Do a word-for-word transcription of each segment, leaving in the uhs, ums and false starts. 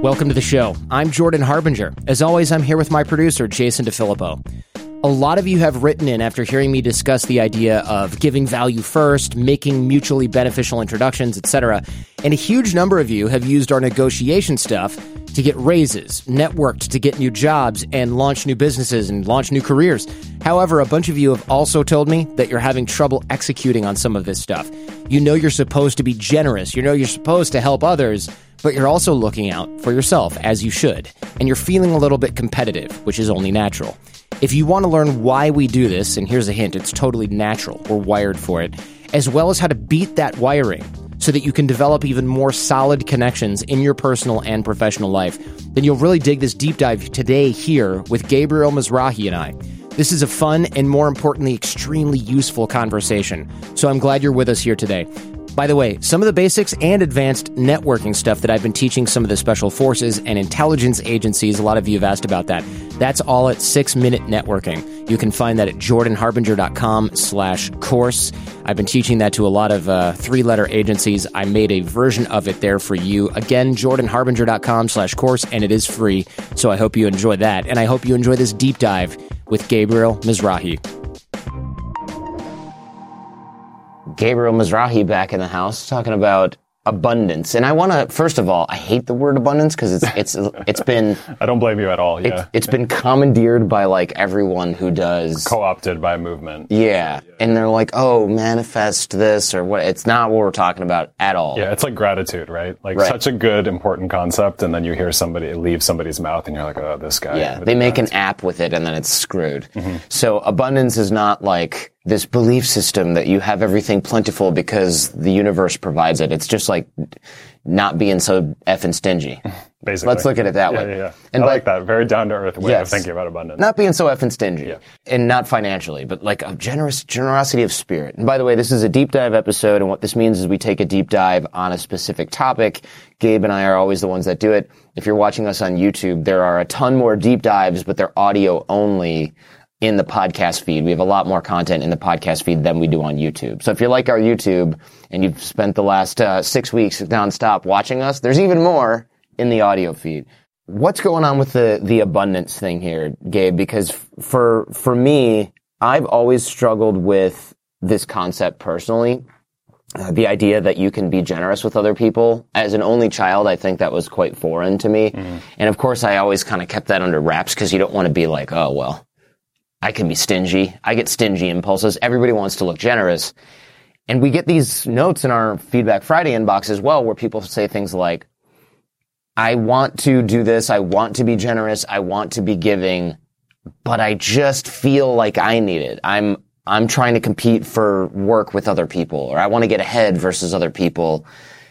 Welcome to the show. I'm Jordan Harbinger. As always, I'm here with my producer, Jason DeFilippo. A lot of you have written in after hearing me discuss the idea of giving value first, making mutually beneficial introductions, et cetera. And a huge number of you have used our negotiation stuff to get raises, networked to get new jobs, and launch new businesses and launch new careers. However, a bunch of you have also told me that you're having trouble executing on some of this stuff. You know you're supposed to be generous. You know you're supposed to help others, but you're also looking out for yourself, as you should. And you're feeling a little bit competitive, which is only natural. If you want to learn why we do this, and here's a hint, it's totally natural. We're wired for it, as well as how to beat that wiring so that you can develop even more solid connections in your personal and professional life, then you'll really dig this deep dive today here with Gabriel Mizrahi and I. This is a fun and, more importantly, extremely useful conversation. So I'm glad you're with us here today. By the way, some of the basics and advanced networking stuff that I've been teaching some of the special forces and intelligence agencies, a lot of you have asked about that. That's all at Six Minute Networking. You can find that at jordanharbinger.com slash course. I've been teaching that to a lot of uh, three-letter agencies. I made a version of it there for you. Again, jordanharbinger.com slash course, and it is free. So I hope you enjoy that. And I hope you enjoy this deep dive with Gabriel Mizrahi. Gabriel Mizrahi back in the house talking about abundance. And I want to, first of all, I hate the word abundance because it's it's it's been... I don't blame you at all, yeah. It, it's been commandeered by, like, everyone who does... Co-opted by a movement. Yeah. yeah. And they're like, oh, manifest this or what. It's not what we're talking about at all. Yeah, it's like gratitude, right? Like, right. Such a good, important concept, and then you hear somebody, it leaves somebody's mouth, and you're like, oh, this guy. Yeah, they make that. An app with it, and then it's screwed. Mm-hmm. So abundance is not like this belief system that you have everything plentiful because the universe provides it. It's just like not being so effing stingy. Basically. Let's look at it that yeah, way. Yeah, yeah. And I by, like that. Very down-to-earth way yes, of thinking about abundance. Not being so effing stingy. Yeah. And not financially, but like a generous generosity of spirit. And by the way, this is a deep dive episode, and what this means is we take a deep dive on a specific topic. Gabe and I are always the ones that do it. If you're watching us on YouTube, there are a ton more deep dives, but they're audio only in the podcast feed. We have a lot more content in the podcast feed than we do on YouTube. So if you like our YouTube and you've spent the last uh, six weeks nonstop watching us, there's even more in the audio feed. What's going on with the, the abundance thing here, Gabe? Because for, for me, I've always struggled with this concept personally. Uh, the idea that you can be generous with other people. As an only child, I think that was quite foreign to me. Mm-hmm. And of course, I always kind of kept that under wraps because you don't want to be like, oh, well, I can be stingy. I get stingy impulses. Everybody wants to look generous. And we get these notes in our Feedback Friday inbox as well where people say things like, I want to do this. I want to be generous. I want to be giving, but I just feel like I need it. I'm, I'm trying to compete for work with other people, or I want to get ahead versus other people.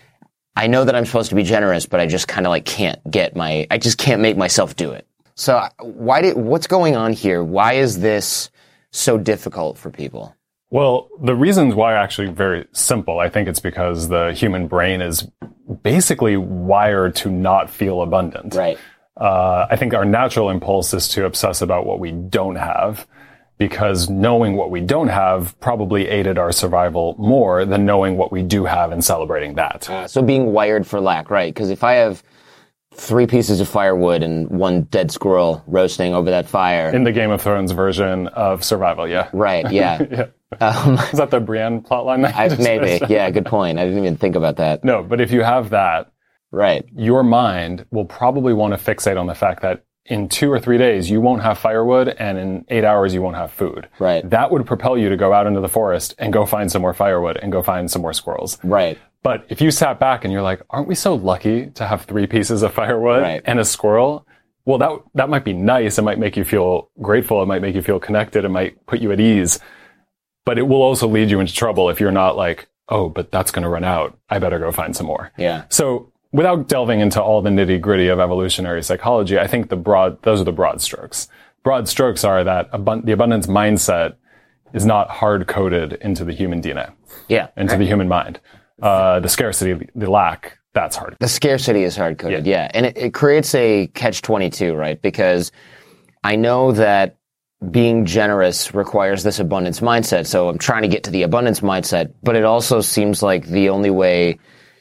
I know that I'm supposed to be generous, but I just kind of like can't get my, I just can't make myself do it. So why did, what's going on here? Why is this so difficult for people? Well, the reasons why are actually very simple. I think it's because the human brain is basically wired to not feel abundant. Right. Uh, I think our natural impulse is to obsess about what we don't have, because knowing what we don't have probably aided our survival more than knowing what we do have and celebrating that. Uh, so being wired for lack, right? Because if I have three pieces of firewood and one dead squirrel roasting over that fire. In the Game of Thrones version of survival, yeah. Right, yeah. yeah. Um, Is that the Brienne plotline? I, maybe, yeah, good point. I didn't even think about that. No, but if you have that, right, your mind will probably want to fixate on the fact that in two or three days you won't have firewood, and in eight hours you won't have food. Right. That would propel you to go out into the forest and go find some more firewood and go find some more squirrels. Right. But if you sat back and you're like, aren't we so lucky to have three pieces of firewood right. and a squirrel? Well, that that might be nice. It might make you feel grateful. It might make you feel connected. It might put you at ease. But it will also lead you into trouble if you're not like, oh, but that's going to run out. I better go find some more. Yeah. So without delving into all the nitty gritty of evolutionary psychology, I think the broad, those are the broad strokes. Broad strokes are that abund- the abundance mindset is not hard coded into the human D N A. Yeah. Into right. the human mind. Uh, the scarcity, the lack, that's hard. The scarcity is hard coded. Yeah. yeah. And it, it creates a catch twenty-two, right? Because I know that being generous requires this abundance mindset. So I'm trying to get to the abundance mindset, but it also seems like the only way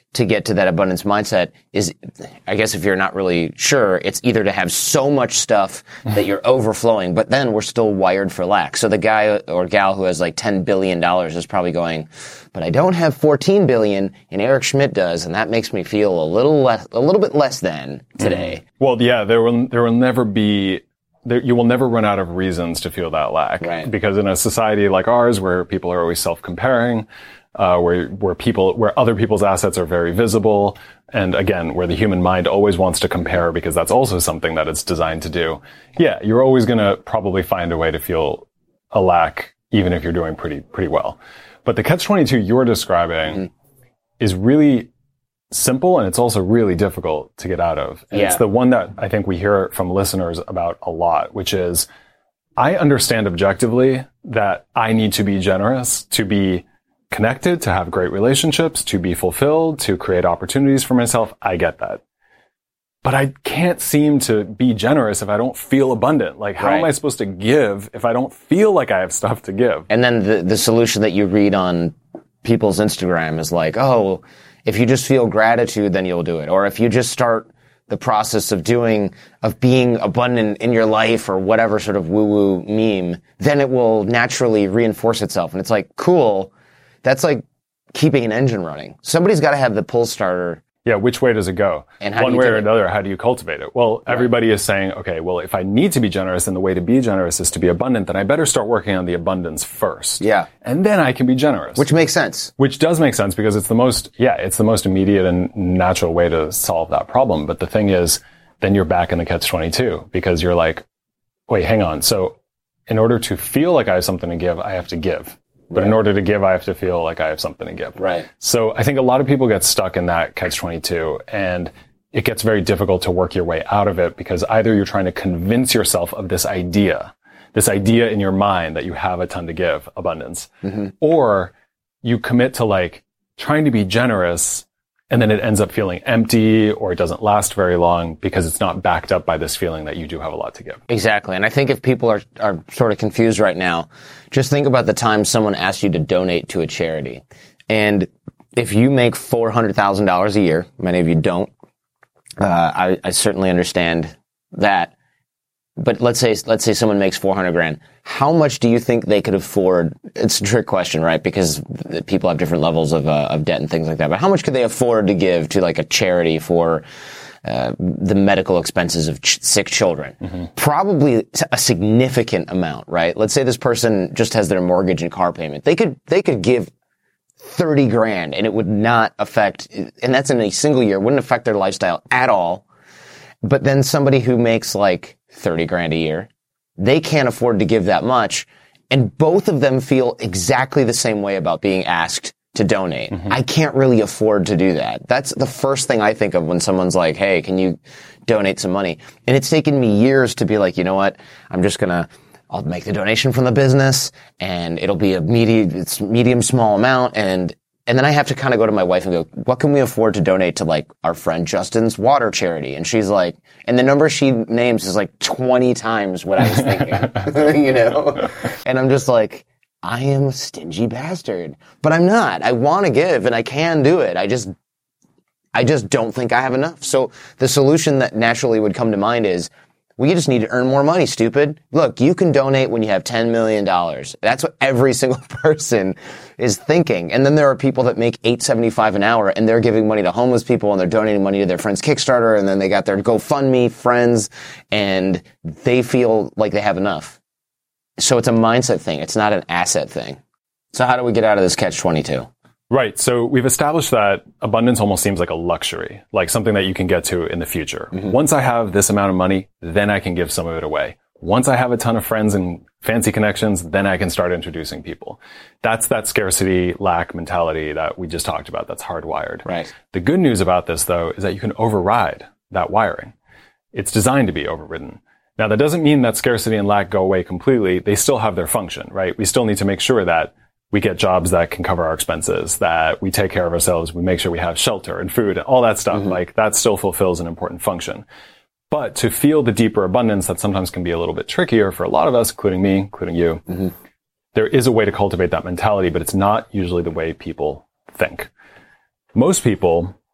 to get to that abundance mindset is, I guess if you're not really sure, it's either to have so much stuff that you're overflowing, but then we're still wired for lack. So the guy or gal who has like ten billion dollars is probably going, but I don't have fourteen billion dollars and Eric Schmidt does, and that makes me feel a little less, a little bit less than today. Mm-hmm. Well, yeah, there will, there will never be, there, you will never run out of reasons to feel that lack. Right. Because in a society like ours where people are always self-comparing, Uh, where, where people, where other people's assets are very visible. And again, where the human mind always wants to compare because that's also something that it's designed to do. Yeah, you're always going to probably find a way to feel a lack, even if you're doing pretty, pretty well. But the catch twenty-two you're describing mm-hmm. is really simple and it's also really difficult to get out of. And yeah. it's the one that I think we hear from listeners about a lot, which is, I understand objectively that I need to be generous to be connected, to have great relationships, to be fulfilled, to create opportunities for myself. I get that. But I can't seem to be generous if I don't feel abundant. Like, how right. am I supposed to give if I don't feel like I have stuff to give? And then the, the solution that you read on people's Instagram is like, oh, if you just feel gratitude, then you'll do it. Or if you just start the process of doing, of being abundant in your life or whatever sort of woo-woo meme, then it will naturally reinforce itself. And it's like, cool. That's like keeping an engine running. Somebody's got to have the pull starter. Yeah, which way does it go? And how One do you way do or it? another, how do you cultivate it? Well, Right. everybody is saying, okay, well, if I need to be generous and the way to be generous is to be abundant, then I better start working on the abundance first. Yeah. And then I can be generous. Which makes sense. Which does make sense because it's the most, yeah, it's the most immediate and natural way to solve that problem. But the thing is, then you're back in the catch twenty-two because you're like, wait, hang on. So in order to feel like I have something to give, I have to give. But in order to give, I have to feel like I have something to give. Right. So I think a lot of people get stuck in that catch twenty-two and it gets very difficult to work your way out of it because either you're trying to convince yourself of this idea, this idea in your mind that you have a ton to give, abundance, mm-hmm. or you commit to like trying to be generous and then it ends up feeling empty or it doesn't last very long because it's not backed up by this feeling that you do have a lot to give. Exactly. And I think if people are, are sort of confused right now, just think about the time someone asked you to donate to a charity. And if you make four hundred thousand dollars a year, many of you don't, uh, I, I certainly understand that. But let's say, let's say someone makes four hundred grand. How much do you think they could afford? It's a trick question, right? Because people have different levels of, uh, of debt and things like that. But how much could they afford to give to like a charity for, uh, the medical expenses of ch- sick children? Mm-hmm. Probably a significant amount, right? Let's say this person just has their mortgage and car payment. They could, they could give thirty grand and it would not affect, and that's in a single year, wouldn't affect their lifestyle at all. But then somebody who makes like thirty grand a year, they can't afford to give that much. And both of them feel exactly the same way about being asked to donate. Mm-hmm. I can't really afford to do that. That's the first thing I think of when someone's like, hey, can you donate some money? And it's taken me years to be like, you know what? I'm just going to, I'll make the donation from the business and it'll be a medium, it's medium small amount. And And then I have to kind of go to my wife and go, what can we afford to donate to like our friend Justin's water charity? And she's like, and the number she names is like twenty times what I was thinking, you know? And I'm just like, I am a stingy bastard, but I'm not. I want to give and I can do it. I just, I just don't think I have enough. So the solution that naturally would come to mind is, we just need to earn more money, stupid. Look, you can donate when you have ten million dollars. That's what every single person is thinking. And then there are people that make eight seventy-five an hour and they're giving money to homeless people and they're donating money to their friend's Kickstarter and then they got their GoFundMe friends and they feel like they have enough. So it's a mindset thing. It's not an asset thing. So how do we get out of this catch twenty-two? Right. So we've established that abundance almost seems like a luxury, like something that you can get to in the future. Mm-hmm. Once I have this amount of money, then I can give some of it away. Once I have a ton of friends and fancy connections, then I can start introducing people. That's that scarcity lack mentality that we just talked about. That's hardwired. Right. The good news about this, though, is that you can override that wiring. It's designed to be overridden. Now, that doesn't mean that scarcity and lack go away completely. They still have their function, right? We still need to make sure that we get jobs that can cover our expenses, that we take care of ourselves, we make sure we have shelter and food, and all that stuff. Mm-hmm. Like, that still fulfills an important function. But to feel the deeper abundance that sometimes can be a little bit trickier for a lot of us, including me, including you, mm-hmm. there is a way to cultivate that mentality, but it's not usually the way people think. Most people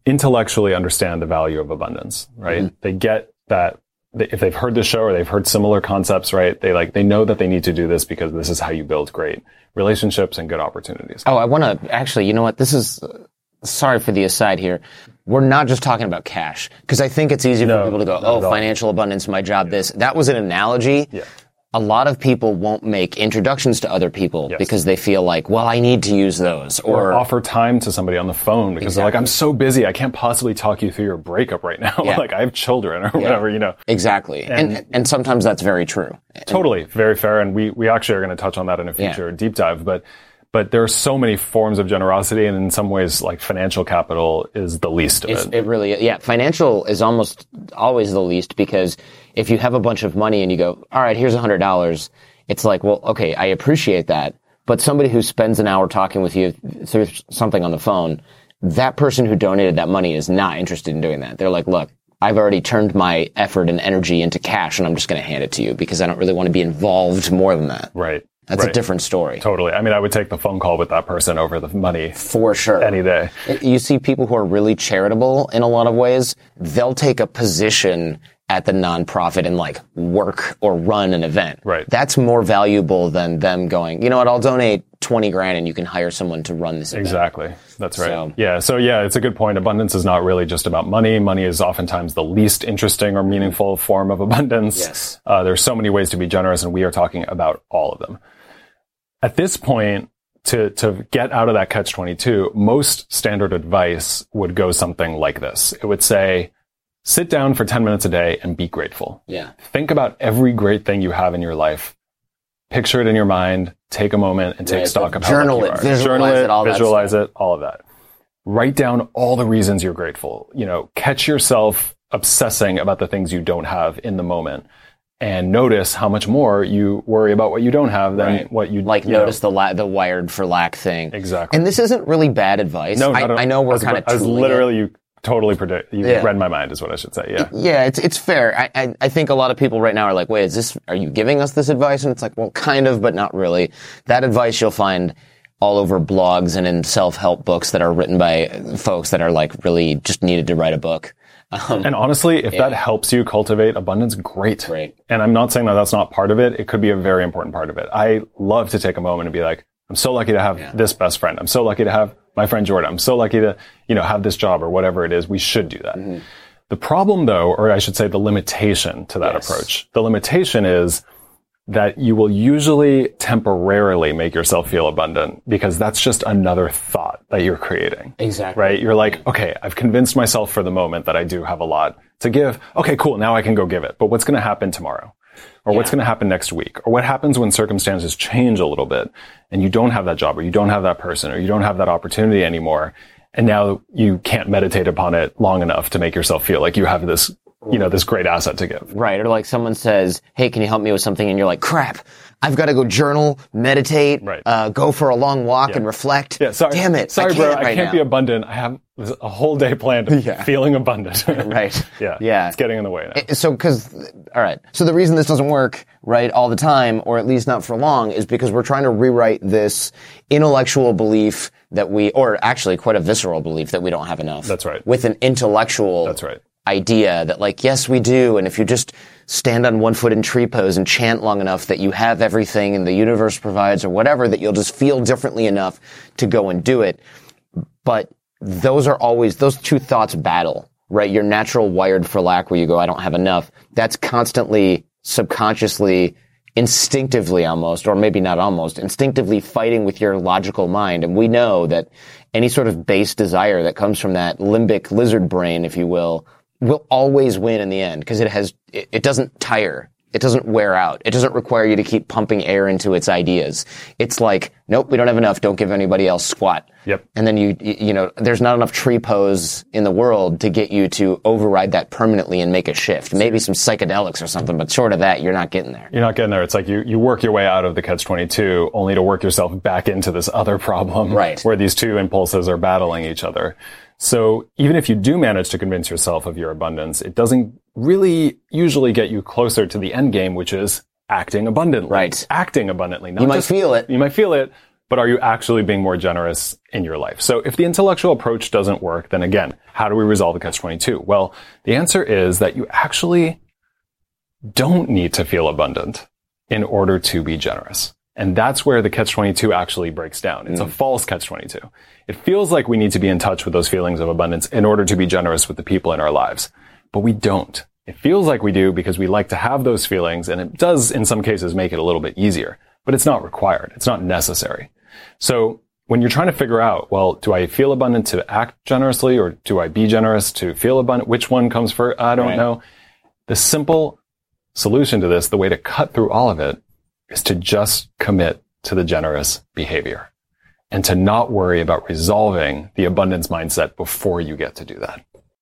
intellectually understand the value of abundance, right? Mm-hmm. They get that they, if they've heard the show or they've heard similar concepts, right? They like, they know that they need to do this because this is how you build great relationships and good opportunities. Oh, I want to actually, you know what? This is, uh, sorry for the aside here. We're not just talking about cash, because I think it's easy for no, people to go, oh, financial abundance, my job, yeah. this. That was an analogy. Yeah. A lot of people won't make introductions to other people yes. because they feel like, well, I need to use those. Or, or offer time to somebody on the phone because exactly. they're like, I'm so busy, I can't possibly talk you through your breakup right now. Yeah. Like, I have children or yeah. whatever, you know. Exactly. And, and and sometimes that's very true. Totally. Very fair. And we, we actually are going to touch on that in a future yeah. deep dive. But But there are so many forms of generosity, and in some ways, like, financial capital is the least of it's, it. It really, yeah. Financial is almost always the least, because if you have a bunch of money and you go, all right, here's a hundred dollars, it's like, well, okay, I appreciate that. But somebody who spends an hour talking with you through something on the phone, that person who donated that money is not interested in doing that. They're like, look, I've already turned my effort and energy into cash, and I'm just going to hand it to you because I don't really want to be involved more than that. Right. That's right. a different story. Totally. I mean, I would take the phone call with that person over the money. For sure. Any day. You see people who are really charitable in a lot of ways. They'll take a position at the nonprofit and like work or run an event. Right. That's more valuable than them going, you know what, I'll donate twenty grand and you can hire someone to run this event. Exactly. That's right. So, yeah. So yeah, it's a good point. Abundance is not really just about money. Money is oftentimes the least interesting or meaningful form of abundance. Yes. Uh, there's so many ways to be generous, and we are talking about all of them. At this point, to, to get out of that catch twenty-two, most standard advice would go something like this. It would say, sit down for ten minutes a day and be grateful. Yeah. Think about every great thing you have in your life. Picture it in your mind. Take a moment and take right. stock of how Journal lucky it, you are. visualize Journal it, it, all visualize that it, all of that. Write down all the reasons you're grateful. You know, catch yourself obsessing about the things you don't have in the moment. And notice how much more you worry about what you don't have than right. what you like. You notice know. the la- the wired for lack thing. Exactly. And this isn't really bad advice. No, I, not I know we're kind of. I was literally you totally predict. You yeah. read my mind, is what I should say. Yeah. Yeah, it's it's fair. I, I I think a lot of people right now are like, wait, is this? Are you giving us this advice? And it's like, well, kind of, but not really. That advice you'll find all over blogs and in self-help books that are written by folks that are like really just needed to write a book. Um, and honestly, if yeah. that helps you cultivate abundance, great. Great. And I'm not saying that that's not part of it. It could be a very important part of it. I love to take a moment and be like, I'm so lucky to have yeah. this best friend. I'm so lucky to have my friend Jordan. I'm so lucky to, you know, have this job or whatever it is. We should do that. Mm-hmm. The problem though, or I should say the limitation to that yes. approach, the limitation is that you will usually temporarily make yourself feel abundant because that's just another thought that you're creating. Exactly. Right? You're like, okay, I've convinced myself for the moment that I do have a lot to give. Okay, cool. Now I can go give it. But what's going to happen tomorrow? Or yeah. what's going to happen next week? Or what happens when circumstances change a little bit and you don't have that job or you don't have that person or you don't have that opportunity anymore. And now you can't meditate upon it long enough to make yourself feel like you have this, you know, this great asset to give. Right. Or like someone says, hey, can you help me with something? And you're like, crap, I've got to go journal, meditate, right. uh, go for a long walk yeah. and reflect. Yeah, sorry. Damn it. Sorry, I bro. can't right I can't now. be abundant. I have a whole day planned of yeah. feeling abundant. Right. Yeah. Yeah. It's getting in the way now. So, cause, all right. So the reason this doesn't work, right, all the time, or at least not for long, is because we're trying to rewrite this intellectual belief that we, or actually quite a visceral belief that we don't have enough. That's right. With an intellectual. That's right. idea that like, yes, we do. And if you just stand on one foot in tree pose and chant long enough that you have everything and the universe provides or whatever, that you'll just feel differently enough to go and do it. But those are always, those two thoughts battle, right? Your natural wired for lack where you go, I don't have enough. That's constantly, subconsciously, instinctively almost, or maybe not almost, instinctively fighting with your logical mind. And we know that any sort of base desire that comes from that limbic lizard brain, if you will, will always win in the end because it has, it, it doesn't tire. It doesn't wear out. It doesn't require you to keep pumping air into its ideas. It's like, nope, we don't have enough. Don't give anybody else squat. Yep. And then you, you know, there's not enough tree pose in the world to get you to override that permanently and make a shift. Maybe some psychedelics or something, but short of that, you're not getting there. You're not getting there. It's like you, you work your way out of the catch twenty-two only to work yourself back into this other problem. Right. Where these two impulses are battling each other. So even if you do manage to convince yourself of your abundance, it doesn't really usually get you closer to the end game, which is acting abundantly. Right. Acting abundantly. Not you might just, feel it. You might feel it, but are you actually being more generous in your life? So if the intellectual approach doesn't work, then again, how do we resolve the catch twenty-two? Well, the answer is that you actually don't need to feel abundant in order to be generous. And that's where the catch twenty-two actually breaks down. It's mm. a false catch twenty-two. It feels like we need to be in touch with those feelings of abundance in order to be generous with the people in our lives, but we don't. It feels like we do because we like to have those feelings, and it does in some cases make it a little bit easier, but it's not required. It's not necessary. So when you're trying to figure out, well, do I feel abundant to act generously, or do I be generous to feel abundant? Which one comes first? I don't right. know. The simple solution to this, the way to cut through all of it, is to just commit to the generous behavior and to not worry about resolving the abundance mindset before you get to do that.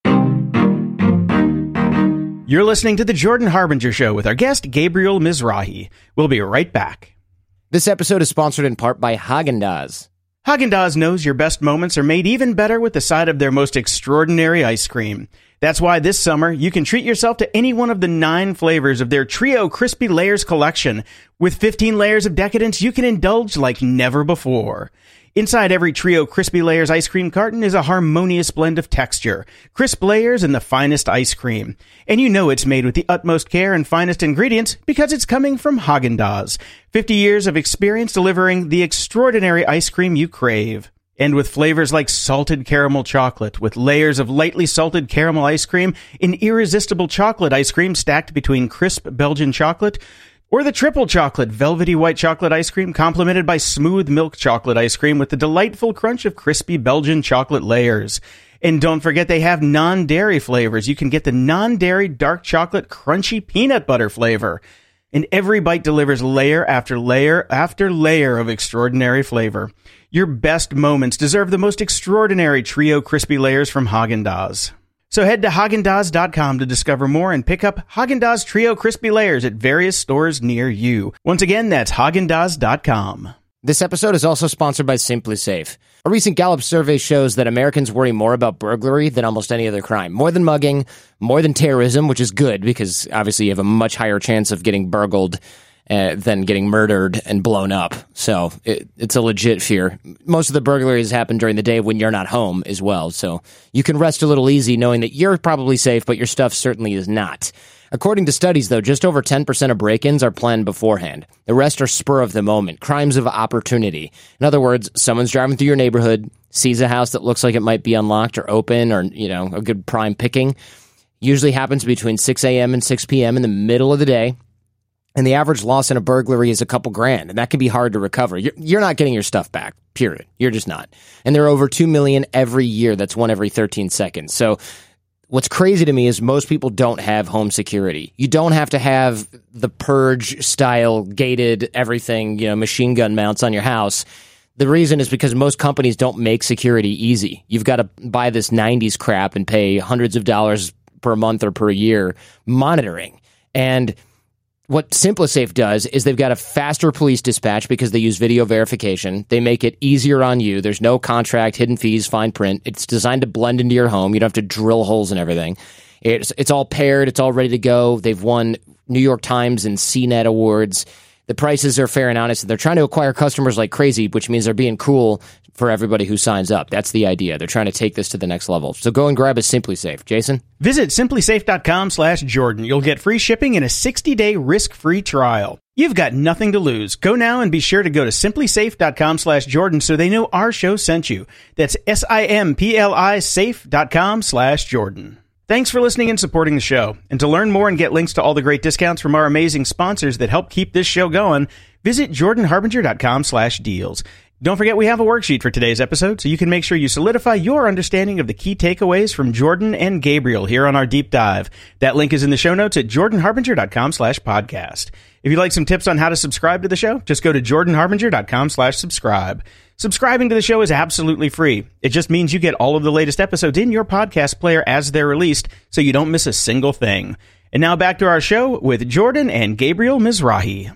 You're listening to The Jordan Harbinger Show with our guest, Gabriel Mizrahi. We'll be right back. This episode is sponsored in part by Häagen-Dazs. Häagen-Dazs knows your best moments are made even better with the side of their most extraordinary ice cream. That's why this summer, you can treat yourself to any one of the nine flavors of their Trio Crispy Layers collection. With fifteen layers of decadence, you can indulge like never before. Inside every Trio Crispy Layers ice cream carton is a harmonious blend of texture, crisp layers, and the finest ice cream. And you know it's made with the utmost care and finest ingredients because it's coming from Häagen-Dazs. fifty years of experience delivering the extraordinary ice cream you crave. And with flavors like salted caramel chocolate, with layers of lightly salted caramel ice cream, an irresistible chocolate ice cream stacked between crisp Belgian chocolate, or the triple chocolate velvety white chocolate ice cream complemented by smooth milk chocolate ice cream with the delightful crunch of crispy Belgian chocolate layers. And don't forget they have non-dairy flavors. You can get the non-dairy dark chocolate crunchy peanut butter flavor. And every bite delivers layer after layer after layer of extraordinary flavor. Your best moments deserve the most extraordinary Trio Crispy Layers from Häagen-Dazs. So head to Häagen Dazs dot com to discover more and pick up Häagen-Dazs Trio Crispy Layers at various stores near you. Once again, that's Häagen Dazs dot com. This episode is also sponsored by SimpliSafe. A recent Gallup survey shows that Americans worry more about burglary than almost any other crime. More than mugging, more than terrorism, which is good because obviously you have a much higher chance of getting burgled uh, than getting murdered and blown up. So it, it's a legit fear. Most of the burglaries happen during the day when you're not home as well. So you can rest a little easy knowing that you're probably safe, but your stuff certainly is not. According to studies, though, just over ten percent of break-ins are planned beforehand. The rest are spur of the moment, crimes of opportunity. In other words, someone's driving through your neighborhood, sees a house that looks like it might be unlocked or open or, you know, a good prime picking. Usually happens between six a.m. and six p.m. in the middle of the day. And the average loss in a burglary is a couple grand, and that can be hard to recover. You're, you're not getting your stuff back, period. You're just not. And there are over two million every year. That's one every thirteen seconds. So what's crazy to me is most people don't have home security. You don't have to have the Purge-style gated everything, you know, machine gun mounts on your house. The reason is because most companies don't make security easy. You've got to buy this nineties crap and pay hundreds of dollars per month or per year monitoring. And what SimpliSafe does is they've got a faster police dispatch because they use video verification. They make it easier on you. There's no contract, hidden fees, fine print. It's designed to blend into your home. You don't have to drill holes and everything. It's it's all paired. It's all ready to go. They've won New York Times and C net awards. The prices are fair and honest. They're trying to acquire customers like crazy, which means they're being cool for everybody who signs up. That's the idea. They're trying to take this to the next level. So go and grab a SimpliSafe. Jason? Visit SimpliSafe dot com slash Jordan. You'll get free shipping and a sixty-day risk-free trial. You've got nothing to lose. Go now and be sure to go to SimpliSafe dot com slash Jordan so they know our show sent you. That's S I M P L I safe dot com slash Jordan. Thanks for listening and supporting the show. And to learn more and get links to all the great discounts from our amazing sponsors that help keep this show going, visit Jordan Harbinger dot com slash deals. Don't forget we have a worksheet for today's episode, so you can make sure you solidify your understanding of the key takeaways from Jordan and Gabriel here on our deep dive. That link is in the show notes at Jordan Harbinger dot com slash podcast. If you'd like some tips on how to subscribe to the show, just go to Jordan Harbinger dot com slash subscribe. Subscribing to the show is absolutely free. It just means you get all of the latest episodes in your podcast player as they're released, so you don't miss a single thing. And now back to our show with Jordan and Gabriel Mizrahi.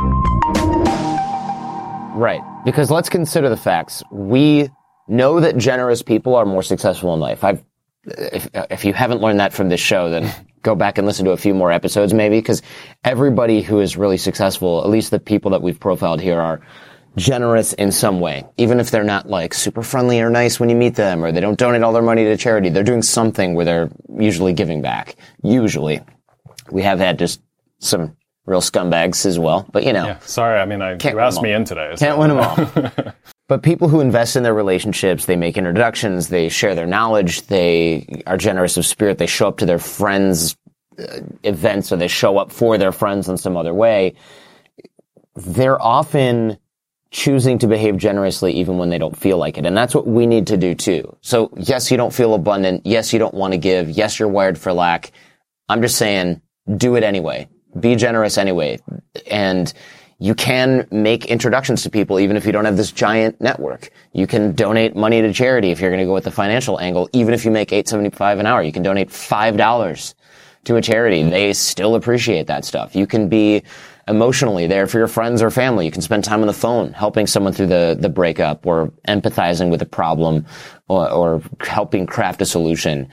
Right. Because let's consider the facts. We know that generous people are more successful in life. I've, if, if you haven't learned that from this show, then go back and listen to a few more episodes maybe, because everybody who is really successful, at least the people that we've profiled here, are generous in some way, even if they're not like super friendly or nice when you meet them, or they don't donate all their money to charity. They're doing something where they're usually giving back. Usually. We have had just some real scumbags as well, but you know. Yeah, sorry, I mean, I, you asked me in today. So. Can't win them all. But people who invest in their relationships, they make introductions, they share their knowledge, they are generous of spirit, they show up to their friends' uh, events, or they show up for their friends in some other way. They're often choosing to behave generously even when they don't feel like it. And that's what we need to do too. So yes, you don't feel abundant. Yes, you don't want to give. Yes, you're wired for lack. I'm just saying, do it anyway. Be generous anyway. And you can make introductions to people even if you don't have this giant network. You can donate money to charity if you're going to go with the financial angle. Even if you make eight seventy-five an hour, you can donate five dollars to a charity. They still appreciate that stuff. You can be emotionally there for your friends or family. You can spend time on the phone helping someone through the, the breakup, or empathizing with a problem, or, or helping craft a solution.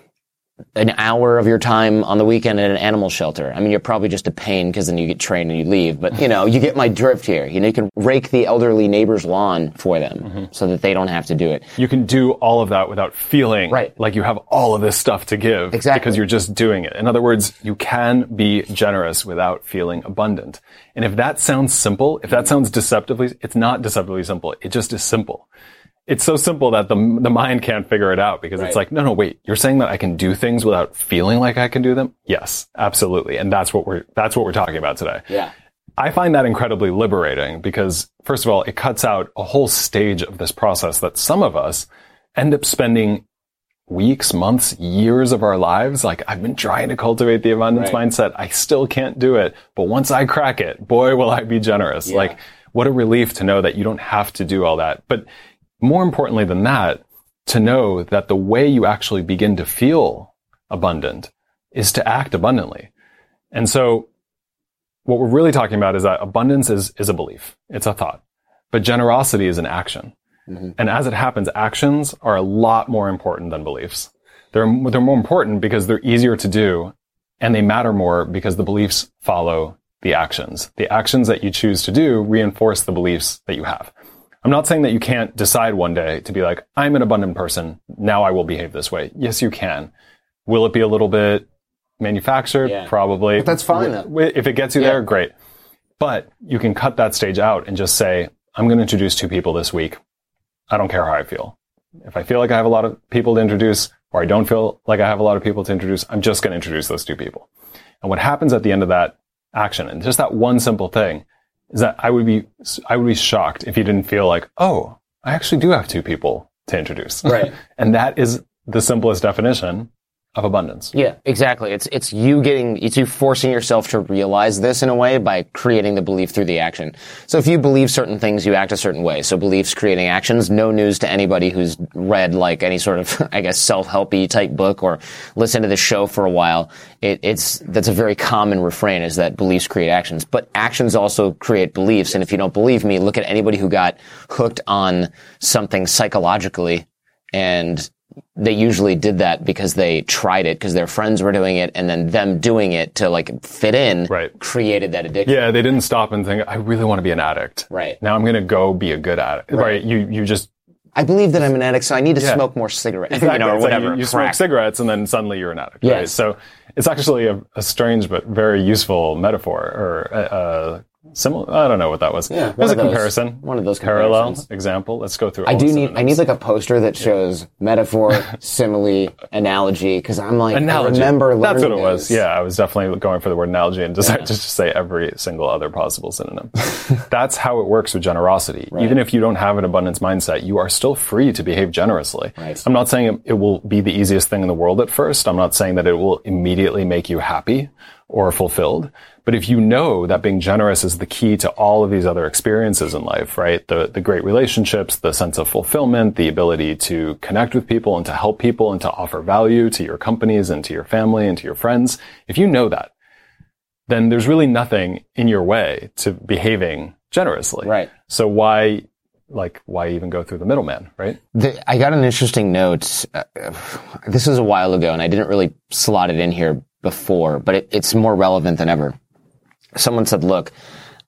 An hour of your time on the weekend at an animal shelter. I mean, you're probably just a pain because then you get trained and you leave. But, you know, you get my drift here. You know, you can rake the elderly neighbor's lawn for them mm-hmm. so that they don't have to do it. You can do all of that without feeling right. like you have all of this stuff to give. Exactly. Because you're just doing it. In other words, you can be generous without feeling abundant. And if that sounds simple, if that sounds deceptively, it's not deceptively simple. It just is simple. It's so simple that the the mind can't figure it out, because right. it's like, no, no, wait, you're saying that I can do things without feeling like I can do them? Yes, absolutely. And that's what we're, that's what we're talking about today. Yeah. I find that incredibly liberating because, first of all, it cuts out a whole stage of this process that some of us end up spending weeks, months, years of our lives. Like, I've been trying to cultivate the abundance right. mindset. I still can't do it. But once I crack it, boy, will I be generous. Yeah. Like, what a relief to know that you don't have to do all that. But more importantly than that, to know that the way you actually begin to feel abundant is to act abundantly. And so what we're really talking about is that abundance is, is a belief. It's a thought. But generosity is an action. Mm-hmm. And as it happens, actions are a lot more important than beliefs. They're, they're more important because they're easier to do, and they matter more because the beliefs follow the actions. The actions that you choose to do reinforce the beliefs that you have. I'm not saying that you can't decide one day to be like, I'm an abundant person, now I will behave this way. Yes, you can. Will it be a little bit manufactured? Yeah. Probably. But that's fine though. If it gets you yeah. there, great. But you can cut that stage out and just say, I'm going to introduce two people this week. I don't care how I feel. If I feel like I have a lot of people to introduce, or I don't feel like I have a lot of people to introduce, I'm just going to introduce those two people. And what happens at the end of that action, and just that one simple thing, is that I would be, I would be shocked if you didn't feel like, oh, I actually do have two people to introduce. Right. And that is the simplest definition of abundance. Yeah, exactly. It's, it's you getting, it's you forcing yourself to realize this in a way by creating the belief through the action. So if you believe certain things, you act a certain way. So beliefs creating actions, no news to anybody who's read like any sort of, I guess, self-helpy type book or listened to this show for a while. It, it's, that's a very common refrain, is that beliefs create actions, but actions also create beliefs. And if you don't believe me, look at anybody who got hooked on something psychologically, and they usually did that because they tried it because their friends were doing it, and then them doing it to like fit in right. created that addiction. Yeah, they didn't stop and think, I really want to be an addict. Right. Now I'm going to go be a good addict. Right. right. You you just... I believe that I'm an addict, so I need to yeah. smoke more cigarettes. Exactly. You know, or it's whatever. Like you you smoke cigarettes and then suddenly you're an addict. Yes. Right? So it's actually a, a strange but very useful metaphor, or a, a similar. I don't know what that was. Yeah, it was a those, comparison. One of those parallel example. Let's go through. All I do the need. I need like a poster that shows yeah. metaphor, simile, analogy, because I'm like, analogy. I remember learning That's what it those. was. Yeah, I was definitely going for the word analogy and decided yeah. just to say every single other possible synonym. That's how it works with generosity. Right. Even if you don't have an abundance mindset, you are still free to behave generously. Right. I'm not saying it, it will be the easiest thing in the world at first. I'm not saying that it will immediately make you happy or fulfilled. But if you know that being generous is the key to all of these other experiences in life, right? The, the great relationships, the sense of fulfillment, the ability to connect with people and to help people and to offer value to your companies and to your family and to your friends. If you know that, then there's really nothing in your way to behaving generously. Right. So why, like, why even go through the middleman, right? The, I got an interesting note. Uh, this was a while ago and I didn't really slot it in here before, but it, it's more relevant than ever. Someone said, look,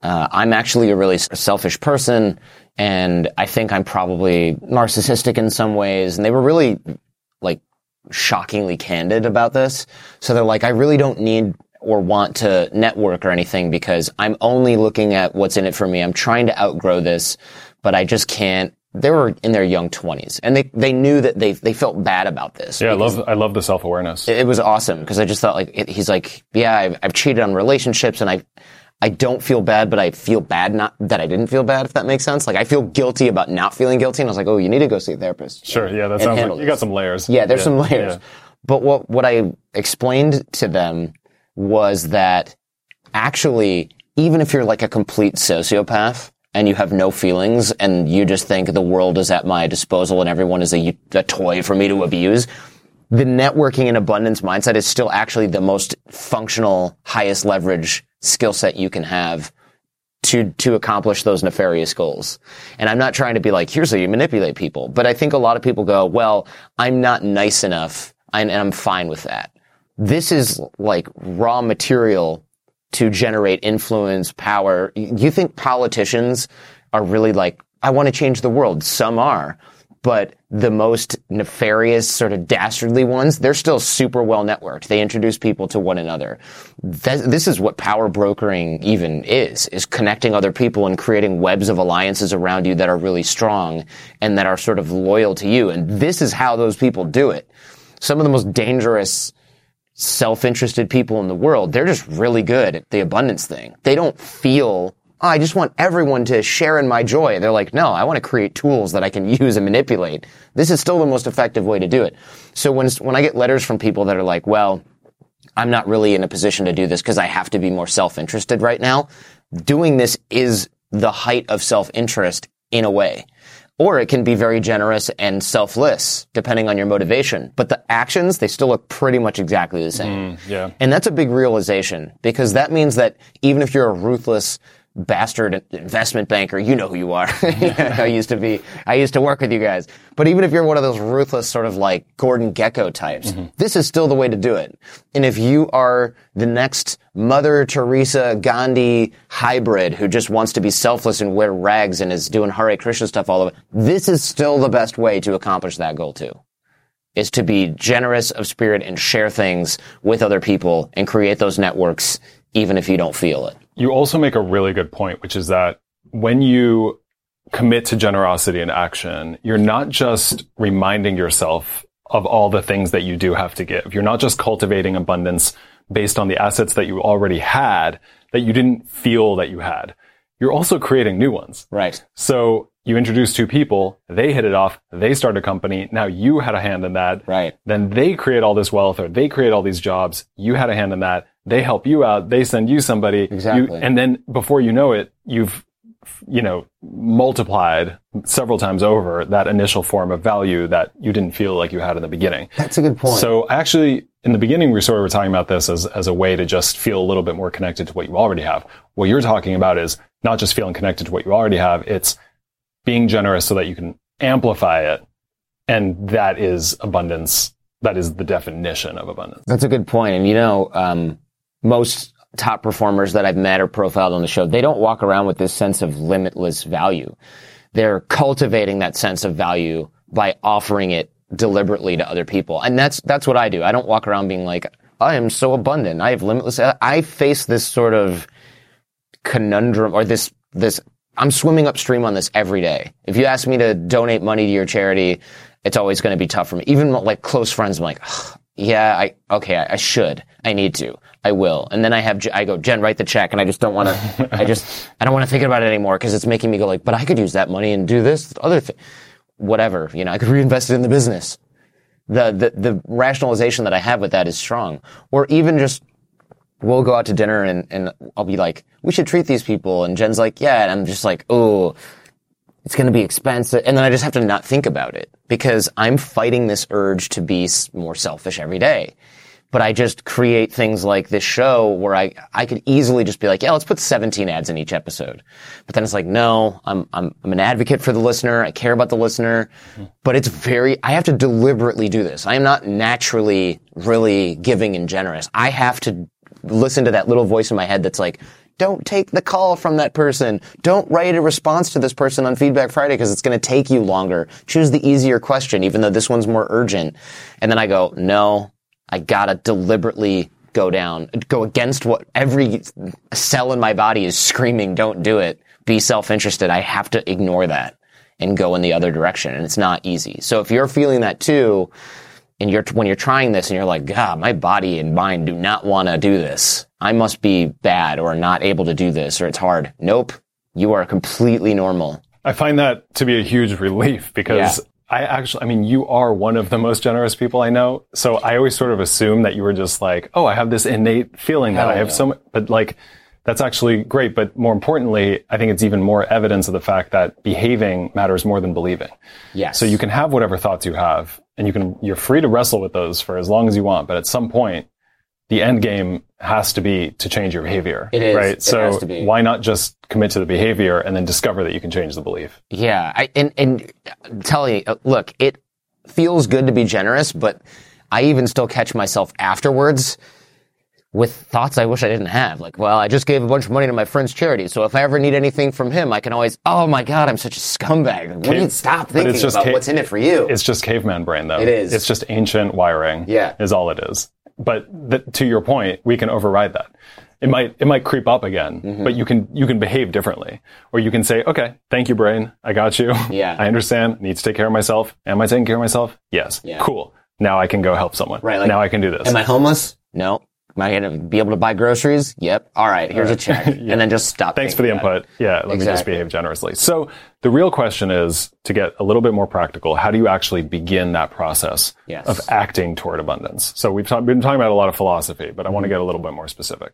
uh, I'm actually a really selfish person, and I think I'm probably narcissistic in some ways. And they were really like shockingly candid about this. So they're like, I really don't need or want to network or anything because I'm only looking at what's in it for me. I'm trying to outgrow this, but I just can't. They were in their young twenties, and they, they knew that they they felt bad about this. Yeah, I love I love the self-awareness. It, it was awesome because I just thought like it, he's like, yeah, I've, I've cheated on relationships, and I I don't feel bad, but I feel bad not that I didn't feel bad. If that makes sense, like I feel guilty about not feeling guilty, and I was like, oh, you need to go see a therapist. Sure, yeah, that sounds like you got some layers. Yeah, there's yeah, some layers. Yeah. But what what I explained to them was that actually, even if you're like a complete sociopath and you have no feelings and you just think the world is at my disposal and everyone is a, a toy for me to abuse, the networking and abundance mindset is still actually the most functional, highest leverage skill set you can have to to accomplish those nefarious goals. And I'm not trying to be like, here's how you manipulate people. But I think a lot of people go, well, I'm not nice enough, and I'm fine with that. This is like raw material to generate influence, power. You think politicians are really like, I want to change the world? Some are. But the most nefarious, sort of dastardly ones, they're still super well networked. They introduce people to one another. That, this is what power brokering even is, is connecting other people and creating webs of alliances around you that are really strong and that are sort of loyal to you. And this is how those people do it. Some of the most dangerous self-interested people in the world, they're just really good at the abundance thing. They don't feel, oh, I just want everyone to share in my joy. They're like, no, I want to create tools that I can use and manipulate. This is still the most effective way to do it. So when when I get letters from people that are like, well, I'm not really in a position to do this because I have to be more self-interested right now, doing this is the height of self-interest in a way. Or it can be very generous and selfless, depending on your motivation. But the actions, they still look pretty much exactly the same. Mm, yeah. And that's a big realization, because that means that even if you're a ruthless bastard investment banker, you know who you are. I used to be, I used to work with you guys. But even if you're one of those ruthless sort of like Gordon Gekko types, mm-hmm. this is still the way to do it. And if you are the next Mother Teresa Gandhi hybrid who just wants to be selfless and wear rags and is doing Hare Krishna stuff all over, this is still the best way to accomplish that goal too. Is to be generous of spirit and share things with other people and create those networks even if you don't feel it. You also make a really good point, which is that when you commit to generosity and action, you're not just reminding yourself of all the things that you do have to give. You're not just cultivating abundance based on the assets that you already had that you didn't feel that you had. You're also creating new ones. Right. So you introduce two people, they hit it off, they start a company, now you had a hand in that. Right. Then they create all this wealth, or they create all these jobs, you had a hand in that, they help you out, they send you somebody. Exactly. You, and then before you know it, you've, you know, multiplied several times over that initial form of value that you didn't feel like you had in the beginning. That's a good point. So actually, in the beginning, we sort of were talking about this as, as a way to just feel a little bit more connected to what you already have. What you're talking about is not just feeling connected to what you already have, it's being generous so that you can amplify it. And that is abundance. That is the definition of abundance. That's a good point. And you know, um, most top performers that I've met or profiled on the show, they don't walk around with this sense of limitless value. They're cultivating that sense of value by offering it deliberately to other people. And that's, that's what I do. I don't walk around being like, I am so abundant. I have limitless. I face this sort of conundrum or this, this, I'm swimming upstream on this every day. If you ask me to donate money to your charity, it's always going to be tough for me. Even like close friends, I'm like, yeah, I, okay, I, I should. I need to. I will. And then I have, I go, Jen, write the check. And I just don't want to, I just, I don't want to think about it anymore because it's making me go like, but I could use that money and do this other thing. Whatever, you know, I could reinvest it in the business. The, the, the rationalization that I have with that is strong. Or even just, we'll go out to dinner and, and I'll be like, we should treat these people. And Jen's like, yeah. And I'm just like, oh, it's going to be expensive. And then I just have to not think about it because I'm fighting this urge to be more selfish every day. But I just create things like this show where I, I could easily just be like, yeah, let's put seventeen ads in each episode. But then it's like, no, I'm, I'm, I'm an advocate for the listener. I care about the listener, mm-hmm. but it's very, I have to deliberately do this. I am not naturally really giving and generous. I have to listen to that little voice in my head that's like, don't take the call from that person. Don't write a response to this person on Feedback Friday because it's going to take you longer. Choose the easier question, even though this one's more urgent. And then I go, no, I gotta deliberately go down, go against what every cell in my body is screaming, don't do it. Be self-interested. I have to ignore that and go in the other direction. And it's not easy. So if you're feeling that too, and you're, when you're trying this and you're like, God, my body and mind do not want to do this. I must be bad or not able to do this or it's hard. Nope. You are completely normal. I find that to be a huge relief because Yeah. I actually, I mean, you are one of the most generous people I know. So I always sort of assume that you were just like, oh, I have this innate feeling that Hell I have no. so much, but like, that's actually great. But more importantly, I think it's even more evidence of the fact that behaving matters more than believing. Yes. So you can have whatever thoughts you have and you can, you're free to wrestle with those for as long as you want. But at some point, the end game has to be to change your behavior. It is. Right. It so has to be. Why not just commit to the behavior and then discover that you can change the belief? Yeah. I, and, and tell you, look, it feels good to be generous, but I even still catch myself afterwards with thoughts I wish I didn't have. Like, well, I just gave a bunch of money to my friend's charity, so if I ever need anything from him, I can always, oh my God, I'm such a scumbag. Like, what do you stop But it's thinking just about ca- what's in it for you? It's just caveman brain, though. It is. It's just ancient wiring. Yeah. Is all it is. But th- to your point, we can override that. It might it might creep up again, Mm-hmm. but you can you can behave differently, or you can say, okay, thank you, brain, I got you. Yeah. I understand. Need to take care of myself. Am I taking care of myself? Yes. Yeah. Cool. Now I can go help someone. Right, like, now I can do this. Am I homeless? No. Am I going to be able to buy groceries? Yep. All right. Here's a check. Yeah. And then just stop. Thanks for the thinking about input. Yeah, let me just Exactly. behave generously. So the real question is, to get a little bit more practical, how do you actually begin that process Yes. of acting toward abundance? So we've ta- been talking about a lot of philosophy, but I want to get a little bit more specific.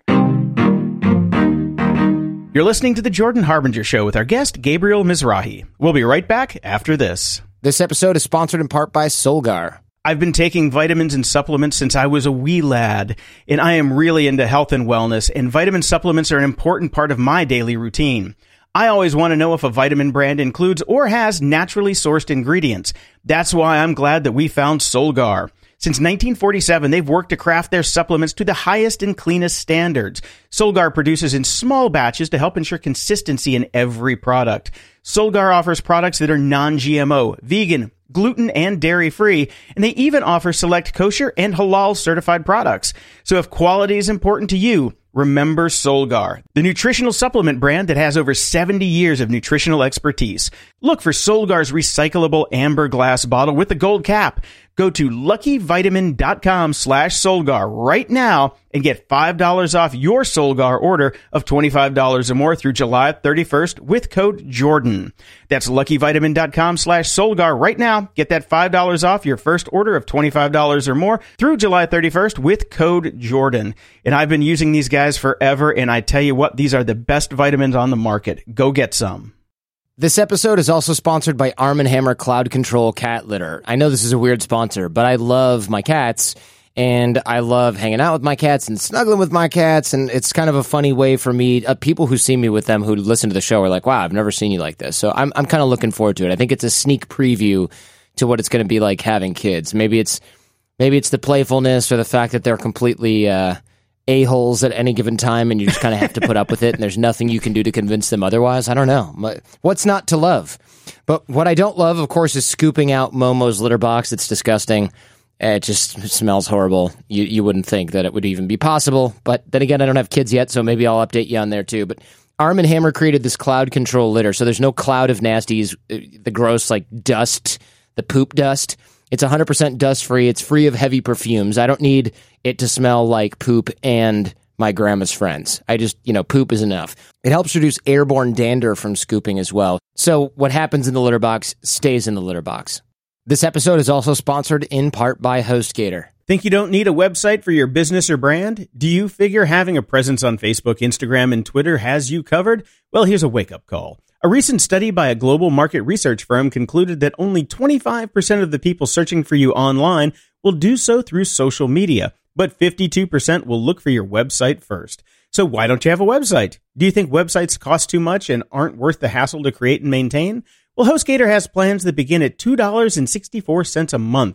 You're listening to The Jordan Harbinger Show with our guest, Gabriel Mizrahi. We'll be right back after this. This episode is sponsored in part by Solgar. I've been taking vitamins and supplements since I was a wee lad, and I am really into health and wellness, and vitamin supplements are an important part of my daily routine. I always want to know if a vitamin brand includes or has naturally sourced ingredients. That's why I'm glad that we found Solgar. Since nineteen forty-seven, they've worked to craft their supplements to the highest and cleanest standards. Solgar produces in small batches to help ensure consistency in every product. Solgar offers products that are non-G M O, vegan, gluten and dairy-free, and they even offer select kosher and halal certified products. So if quality is important to you, remember Solgar, the nutritional supplement brand that has over seventy years of nutritional expertise. Look for Solgar's recyclable amber glass bottle with the gold cap. Go to luckyvitamin.com slash Solgar right now and get five dollars off your Solgar order of twenty-five dollars or more through July thirty-first with code Jordan. That's luckyvitamin.com slash Solgar right now. Get that five dollars off your first order of twenty-five dollars or more through July thirty-first with code Jordan. And I've been using these guys forever, and I tell you what, these are the best vitamins on the market. Go get some. This episode is also sponsored by Arm and Hammer Cloud Control Cat Litter. I know this is a weird sponsor, but I love my cats, and I love hanging out with my cats and snuggling with my cats, and it's kind of a funny way for me. Uh, people who see me with them, who listen to the show, are like, wow, I've never seen you like this. So I'm I'm kind of looking forward to it. I think it's a sneak preview to what it's going to be like having kids. Maybe it's maybe it's the playfulness or the fact that they're completely uh, a-holes at any given time, and you just kind of have to put up with it, and there's nothing you can do to convince them otherwise. I don't know. What's not to love? But what I don't love, of course, is scooping out Momo's litter box. It's disgusting. It just smells horrible. You you wouldn't think that it would even be possible. But then again, I don't have kids yet, so maybe I'll update you on there too. But Arm and Hammer created this cloud control litter, so there's no cloud of nasties, the gross like dust, the poop dust. It's one hundred percent dust-free. It's free of heavy perfumes. I don't need it to smell like poop and my grandma's friends. I just, you know, poop is enough. It helps reduce airborne dander from scooping as well. So what happens in the litter box stays in the litter box. This episode is also sponsored in part by HostGator. Think you don't need a website for your business or brand? Do you figure having a presence on Facebook, Instagram, and Twitter has you covered? Well, here's a wake-up call. A recent study by a global market research firm concluded that only twenty-five percent of the people searching for you online will do so through social media, but fifty-two percent will look for your website first. So why don't you have a website? Do you think websites cost too much and aren't worth the hassle to create and maintain? Well, HostGator has plans that begin at two dollars and sixty-four cents a month.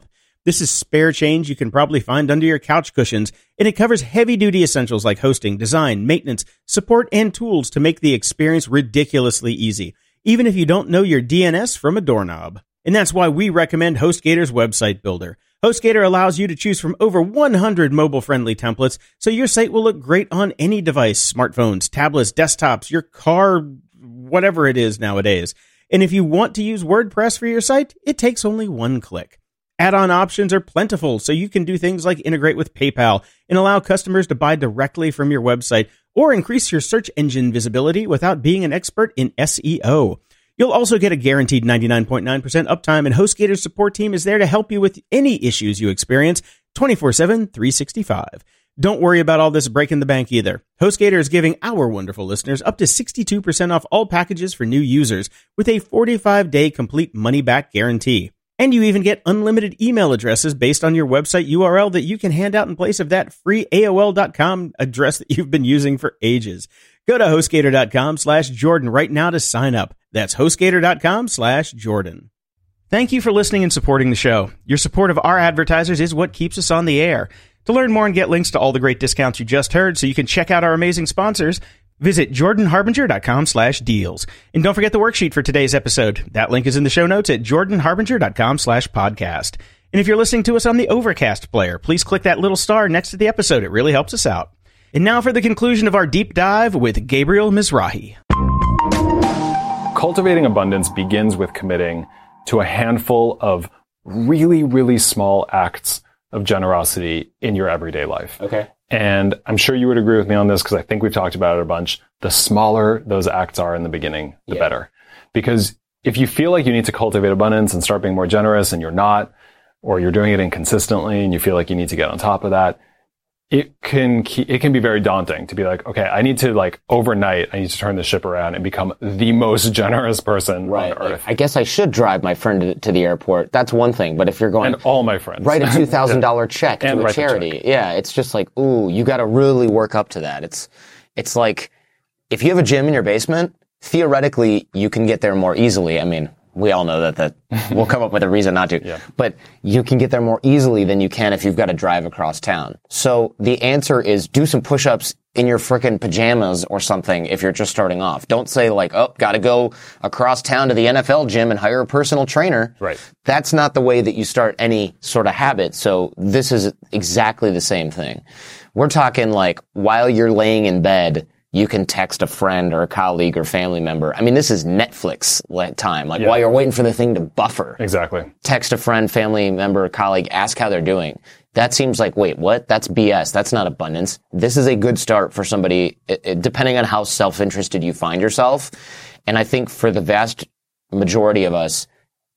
This is spare change you can probably find under your couch cushions, and it covers heavy-duty essentials like hosting, design, maintenance, support, and tools to make the experience ridiculously easy, even if you don't know your D N S from a doorknob. And that's why we recommend HostGator's website builder. HostGator allows you to choose from over one hundred mobile-friendly templates, so your site will look great on any device, smartphones, tablets, desktops, your car, whatever it is nowadays. And if you want to use WordPress for your site, it takes only one click. Add-on options are plentiful, so you can do things like integrate with PayPal and allow customers to buy directly from your website or increase your search engine visibility without being an expert in S E O. You'll also get a guaranteed ninety-nine point nine percent uptime, and HostGator's support team is there to help you with any issues you experience twenty-four seven, three sixty-five. Don't worry about all this breaking the bank either. HostGator is giving our wonderful listeners up to sixty-two percent off all packages for new users with a forty-five day complete money-back guarantee. And you even get unlimited email addresses based on your website U R L that you can hand out in place of that free A O L dot com address that you've been using for ages. Go to HostGator.com slash Jordan right now to sign up. That's HostGator.com slash Jordan. Thank you for listening and supporting the show. Your support of our advertisers is what keeps us on the air. To learn more and get links to all the great discounts you just heard so you can check out our amazing sponsors, visit jordanharbinger.com slash deals. And don't forget the worksheet for today's episode. That link is in the show notes at jordanharbinger.com slash podcast. And if you're listening to us on the Overcast player, please click that little star next to the episode. It really helps us out. And now for the conclusion of our deep dive with Gabriel Mizrahi. Cultivating abundance begins with committing to a handful of really, really small acts of generosity in your everyday life. Okay. And I'm sure you would agree with me on this because I think we've talked about it a bunch. The smaller those acts are in the beginning, the yeah. better. Because if you feel like you need to cultivate abundance and start being more generous and you're not, or you're doing it inconsistently and you feel like you need to get on top of that, it can it can be very daunting to be like, okay, I need to like overnight, I need to turn the ship around and become the most generous person right. on earth. I guess I should drive my friend to, to the airport. That's one thing. But if you're going... And all my friends. Write a two thousand dollars yeah. check and to a charity. Yeah, it's just like, ooh, you got to really work up to that. It's It's like, if you have a gym in your basement, theoretically, you can get there more easily. I mean... We all know that, that we'll come up with a reason not to. Yeah. But you can get there more easily than you can if you've got to drive across town. So the answer is do some push-ups in your frickin' pajamas or something if you're just starting off. Don't say like, oh, gotta go across town to the N F L gym and hire a personal trainer. Right. That's not the way that you start any sort of habit. So this is exactly the same thing. We're talking like while you're laying in bed, you can text a friend or a colleague or family member. I mean, this is Netflix time. Like, yeah. while you're waiting for the thing to buffer. Exactly. Text a friend, family member, colleague, ask how they're doing. That seems like, wait, what? That's B S. That's not abundance. This is a good start for somebody, it, it, depending on how self-interested you find yourself. And I think for the vast majority of us,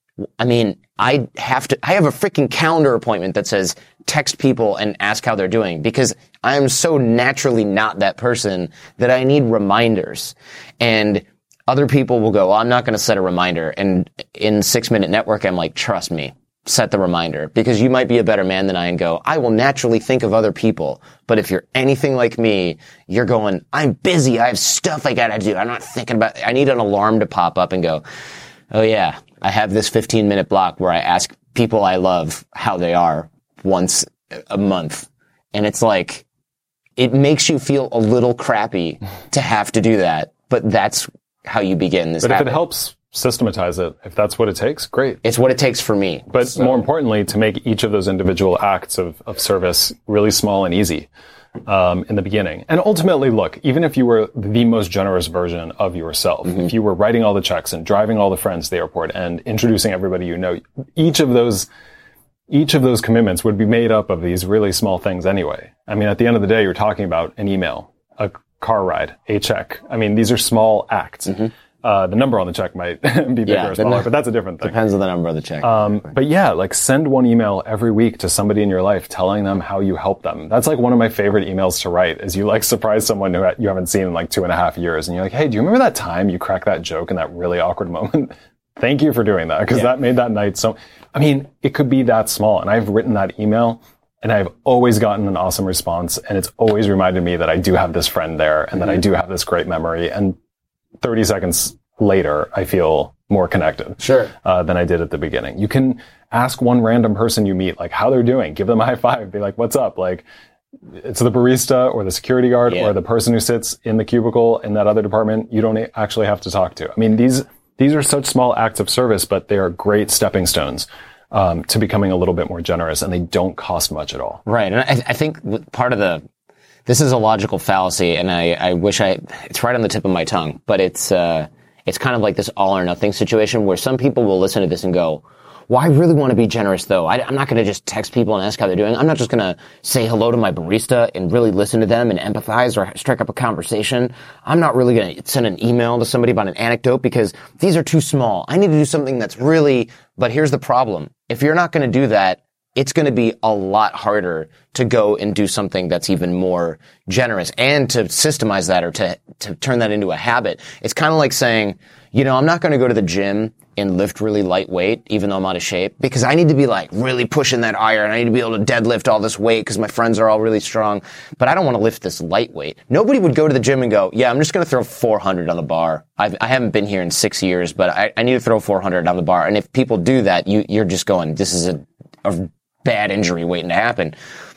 I mean, I have to, I have a freaking calendar appointment that says text people and ask how they're doing because I am so naturally not that person that I need reminders. And other people will go, well, I'm not going to set a reminder. And in Six Minute Network, I'm like, trust me, set the reminder because you might be a better man than I and go, I will naturally think of other people. But if you're anything like me, you're going, I'm busy. I have stuff I got to do. I'm not thinking about, I need an alarm to pop up and go, oh yeah, I have this fifteen minute block where I ask people I love how they are once a month. And it's like, it makes you feel a little crappy to have to do that. But that's how you begin this But habit. if it helps systematize it, if that's what it takes, great. It's what it takes for me. But so. more importantly, to make each of those individual acts of, of service really small and easy. Um, in the beginning. And ultimately, look, even if you were the most generous version of yourself, mm-hmm. if you were writing all the checks and driving all the friends to the airport and introducing everybody you know, each of those, each of those commitments would be made up of these really small things anyway. I mean, at the end of the day, you're talking about an email, a car ride, a check. I mean, these are small acts. Mm-hmm. Uh, the number on the check might be bigger yeah, or smaller, but that's a different thing. Depends on the number of the check. Um, but yeah, like send one email every week to somebody in your life telling them how you help them. That's like one of my favorite emails to write is you like surprise someone who you haven't seen in like two and a half years. And you're like, hey, do you remember that time you cracked that joke in that really awkward moment? Thank you for doing that because yeah. that made that night so, I mean, it could be that small. And I've written that email and I've always gotten an awesome response. And it's always reminded me that I do have this friend there and mm-hmm. that I do have this great memory. And thirty seconds later, I feel more connected Sure. uh, than I did at the beginning. You can ask one random person you meet, like, how they're doing. Give them a high five. Be like, what's up? Like, it's the barista or the security guard Yeah. or the person who sits in the cubicle in that other department you don't actually have to talk to. I mean, these these are such small acts of service, but they are great stepping stones um, to becoming a little bit more generous, and they don't cost much at all. Right. And I, I think part of the, this is a logical fallacy, and I, I wish I, it's right on the tip of my tongue, but it's, uh, it's kind of like this all or nothing situation where some people will listen to this and go, well, I really want to be generous though. I, I'm not going to just text people and ask how they're doing. I'm not just going to say hello to my barista and really listen to them and empathize or strike up a conversation. I'm not really going to send an email to somebody about an anecdote because these are too small. I need to do something that's really, but here's the problem. If you're not going to do that, it's going to be a lot harder to go and do something that's even more generous and to systemize that or to, to turn that into a habit. It's kind of like saying, you know, I'm not going to go to the gym and lift really lightweight, even though I'm out of shape, because I need to be like really pushing that iron. I need to be able to deadlift all this weight because my friends are all really strong, but I don't want to lift this lightweight. Nobody would go to the gym and go, yeah, I'm just going to throw four hundred on the bar. I've, I haven't been here in six years, but I, I need to throw four hundred on the bar. And if people do that, you, you're just going, this is a, a bad injury waiting to happen.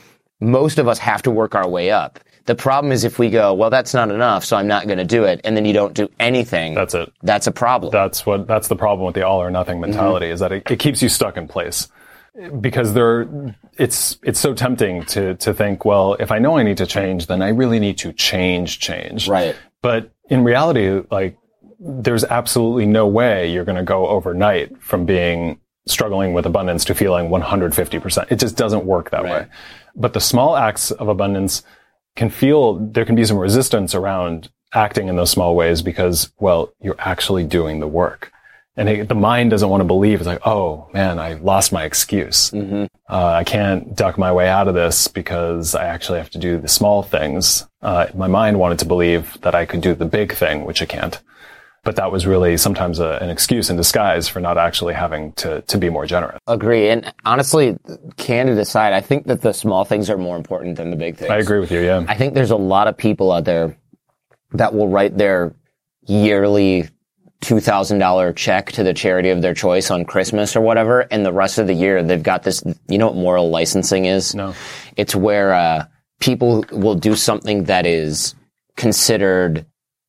Most of us have to work our way up. The problem is if we go, well, that's not enough, so I'm not going to do it, and then you don't do anything. That's it. That's a problem. That's what, that's the problem with the all or nothing mentality mm-hmm. is that it, it keeps you stuck in place. Because there, it's, it's so tempting to, to think, well, if I know I need to change, then I really need to change, change. Right. But in reality, like, there's absolutely no way you're going to go overnight from being struggling with abundance to feeling one hundred fifty percent. It just doesn't work that right. way. But the small acts of abundance can feel, there can be some resistance around acting in those small ways because, well, you're actually doing the work. And it, the mind doesn't want to believe. It's like, oh man, I lost my excuse. Mm-hmm. Uh, I can't duck my way out of this because I actually have to do the small things. Uh, my mind wanted to believe that I could do the big thing, which I can't. But that was really sometimes a, an excuse in disguise for not actually having to, to be more generous. Agree. And honestly, candid aside, I think that the small things are more important than the big things. I agree with you, yeah. I think there's a lot of people out there that will write their yearly two thousand dollars check to the charity of their choice on Christmas or whatever, and the rest of the year they've got this, you know what moral licensing is? No. It's where uh, people will do something that is considered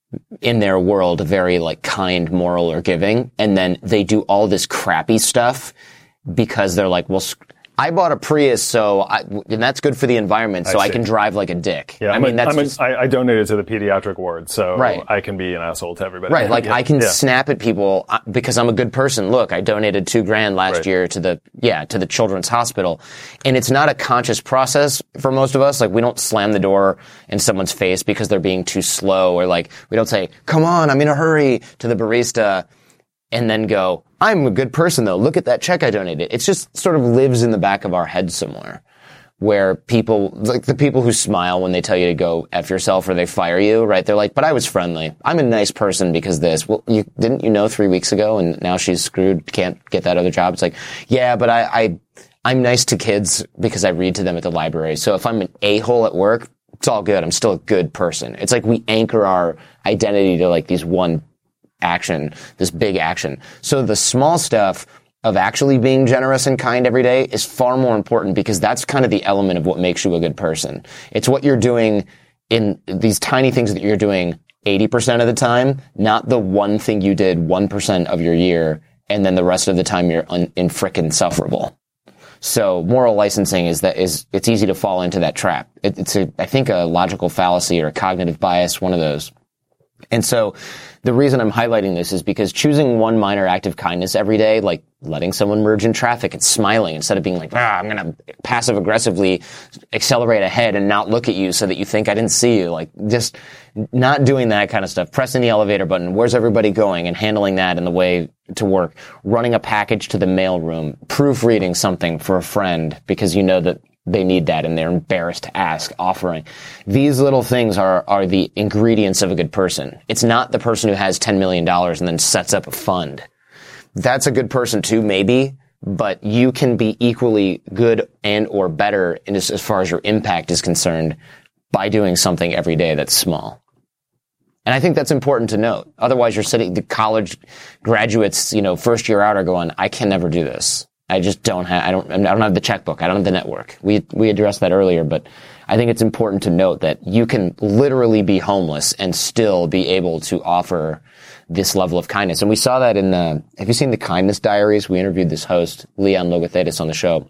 in their world very like kind, moral, or giving, and then they do all this crappy stuff because they're like, well, sc- I bought a Prius, so I, and that's good for the environment, so I, I can drive like a dick. Yeah, I I'm mean, a, that's I'm a, just, I, I donated to the pediatric ward, so right. I can be an asshole to everybody. Right, like yeah. I can yeah. snap at people because I'm a good person. Look, I donated two grand last right. year to the yeah to the children's hospital, and it's not a conscious process for most of us. Like we don't slam the door in someone's face because they're being too slow, or like we don't say, "Come on, I'm in a hurry" to the barista, and then go, I'm a good person though. Look at that check I donated. It's just sort of lives in the back of our head somewhere where people, like the people who smile when they tell you to go F yourself or they fire you, right? They're like, but I was friendly. I'm a nice person because this. Well, you didn't you know three weeks ago and now she's screwed, can't get that other job. It's like, yeah, but I, I, I'm nice to kids because I read to them at the library. So if I'm an a-hole at work, it's all good. I'm still a good person. It's like we anchor our identity to like these one action, this big action. So the small stuff of actually being generous and kind every day is far more important because that's kind of the element of what makes you a good person. It's what you're doing in these tiny things that you're doing eighty percent of the time, not the one thing you did one percent of your year and then the rest of the time you're un- in frickin' sufferable. So moral licensing is that is, it's easy to fall into that trap. It, it's a, I think a logical fallacy or a cognitive bias, one of those. And so the reason I'm highlighting this is because choosing one minor act of kindness every day, like letting someone merge in traffic and smiling instead of being like, ah, I'm going to passive aggressively accelerate ahead and not look at you so that you think I didn't see you. Like just not doing that kind of stuff, pressing the elevator button, where's everybody going, and handling that in the way to work, running a package to the mail room, proofreading something for a friend because you know that they need that and they're embarrassed to ask, offering. These little things are, are the ingredients of a good person. It's not the person who has ten million dollars and then sets up a fund. That's a good person too, maybe, but you can be equally good and or better in as, as far as your impact is concerned by doing something every day that's small. And I think that's important to note. Otherwise, you're sitting, the college graduates, you know, first year out are going, I can never do this. I just don't have, I don't, I don't have the checkbook. I don't have the network. We, we addressed that earlier, but I think it's important to note that you can literally be homeless and still be able to offer this level of kindness. And we saw that in the, have you seen the Kindness Diaries? We interviewed this host, Leon Logothetis, on the show.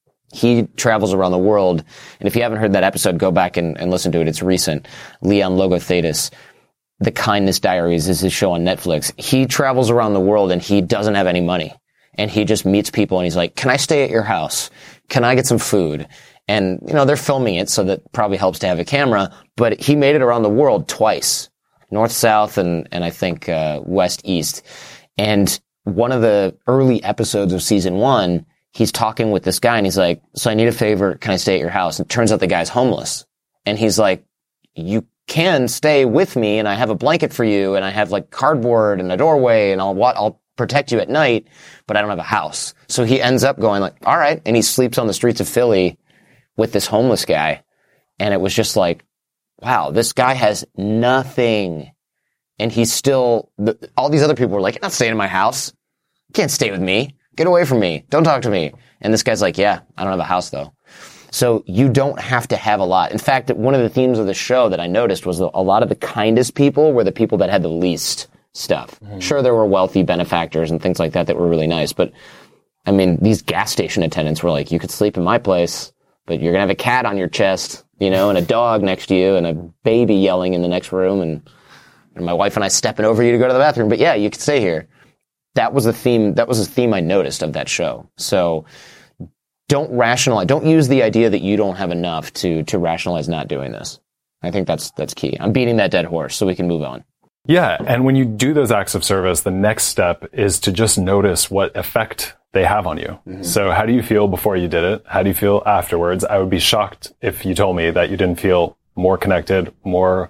He travels around the world. And if you haven't heard that episode, go back and, and listen to it. It's recent. Leon Logothetis. The Kindness Diaries is his show on Netflix. He travels around the world and he doesn't have any money. And he just meets people and he's like, can I stay at your house? Can I get some food? And, you know, they're filming it, so that probably helps to have a camera. But he made it around the world twice. North, south, and, and I think, uh, west, east. And one of the early episodes of season one, he's talking with this guy and he's like, so I need a favor. Can I stay at your house? And it turns out the guy's homeless. And he's like, you can stay with me and I have a blanket for you and I have like cardboard and a doorway and I'll, what, I'll protect you at night, but I don't have a house. So he ends up going like, all right. And he sleeps on the streets of Philly with this homeless guy. And it was just like, wow, this guy has nothing. And he's still, all these other people were like, you're not staying in my house. You can't stay with me. Get away from me. Don't talk to me. And this guy's like, yeah, I don't have a house though. So you don't have to have a lot. In fact, one of the themes of the show that I noticed was a lot of the kindest people were the people that had the least stuff. Mm-hmm. Sure, there were wealthy benefactors and things like that that were really nice. But, I mean, these gas station attendants were like, you could sleep in my place, but you're going to have a cat on your chest, you know, and a dog next to you and a baby yelling in the next room and, and my wife and I stepping over you to go to the bathroom. But, yeah, you could stay here. That was a theme. That was a theme I noticed of that show. So don't rationalize. Don't use the idea that you don't have enough to to rationalize not doing this. I think that's that's key. I'm beating that dead horse so we can move on. Yeah, and when you do those acts of service, the next step is to just notice what effect they have on you. Mm-hmm. So how do you feel before you did it? How do you feel afterwards? I would be shocked if you told me that you didn't feel more connected, more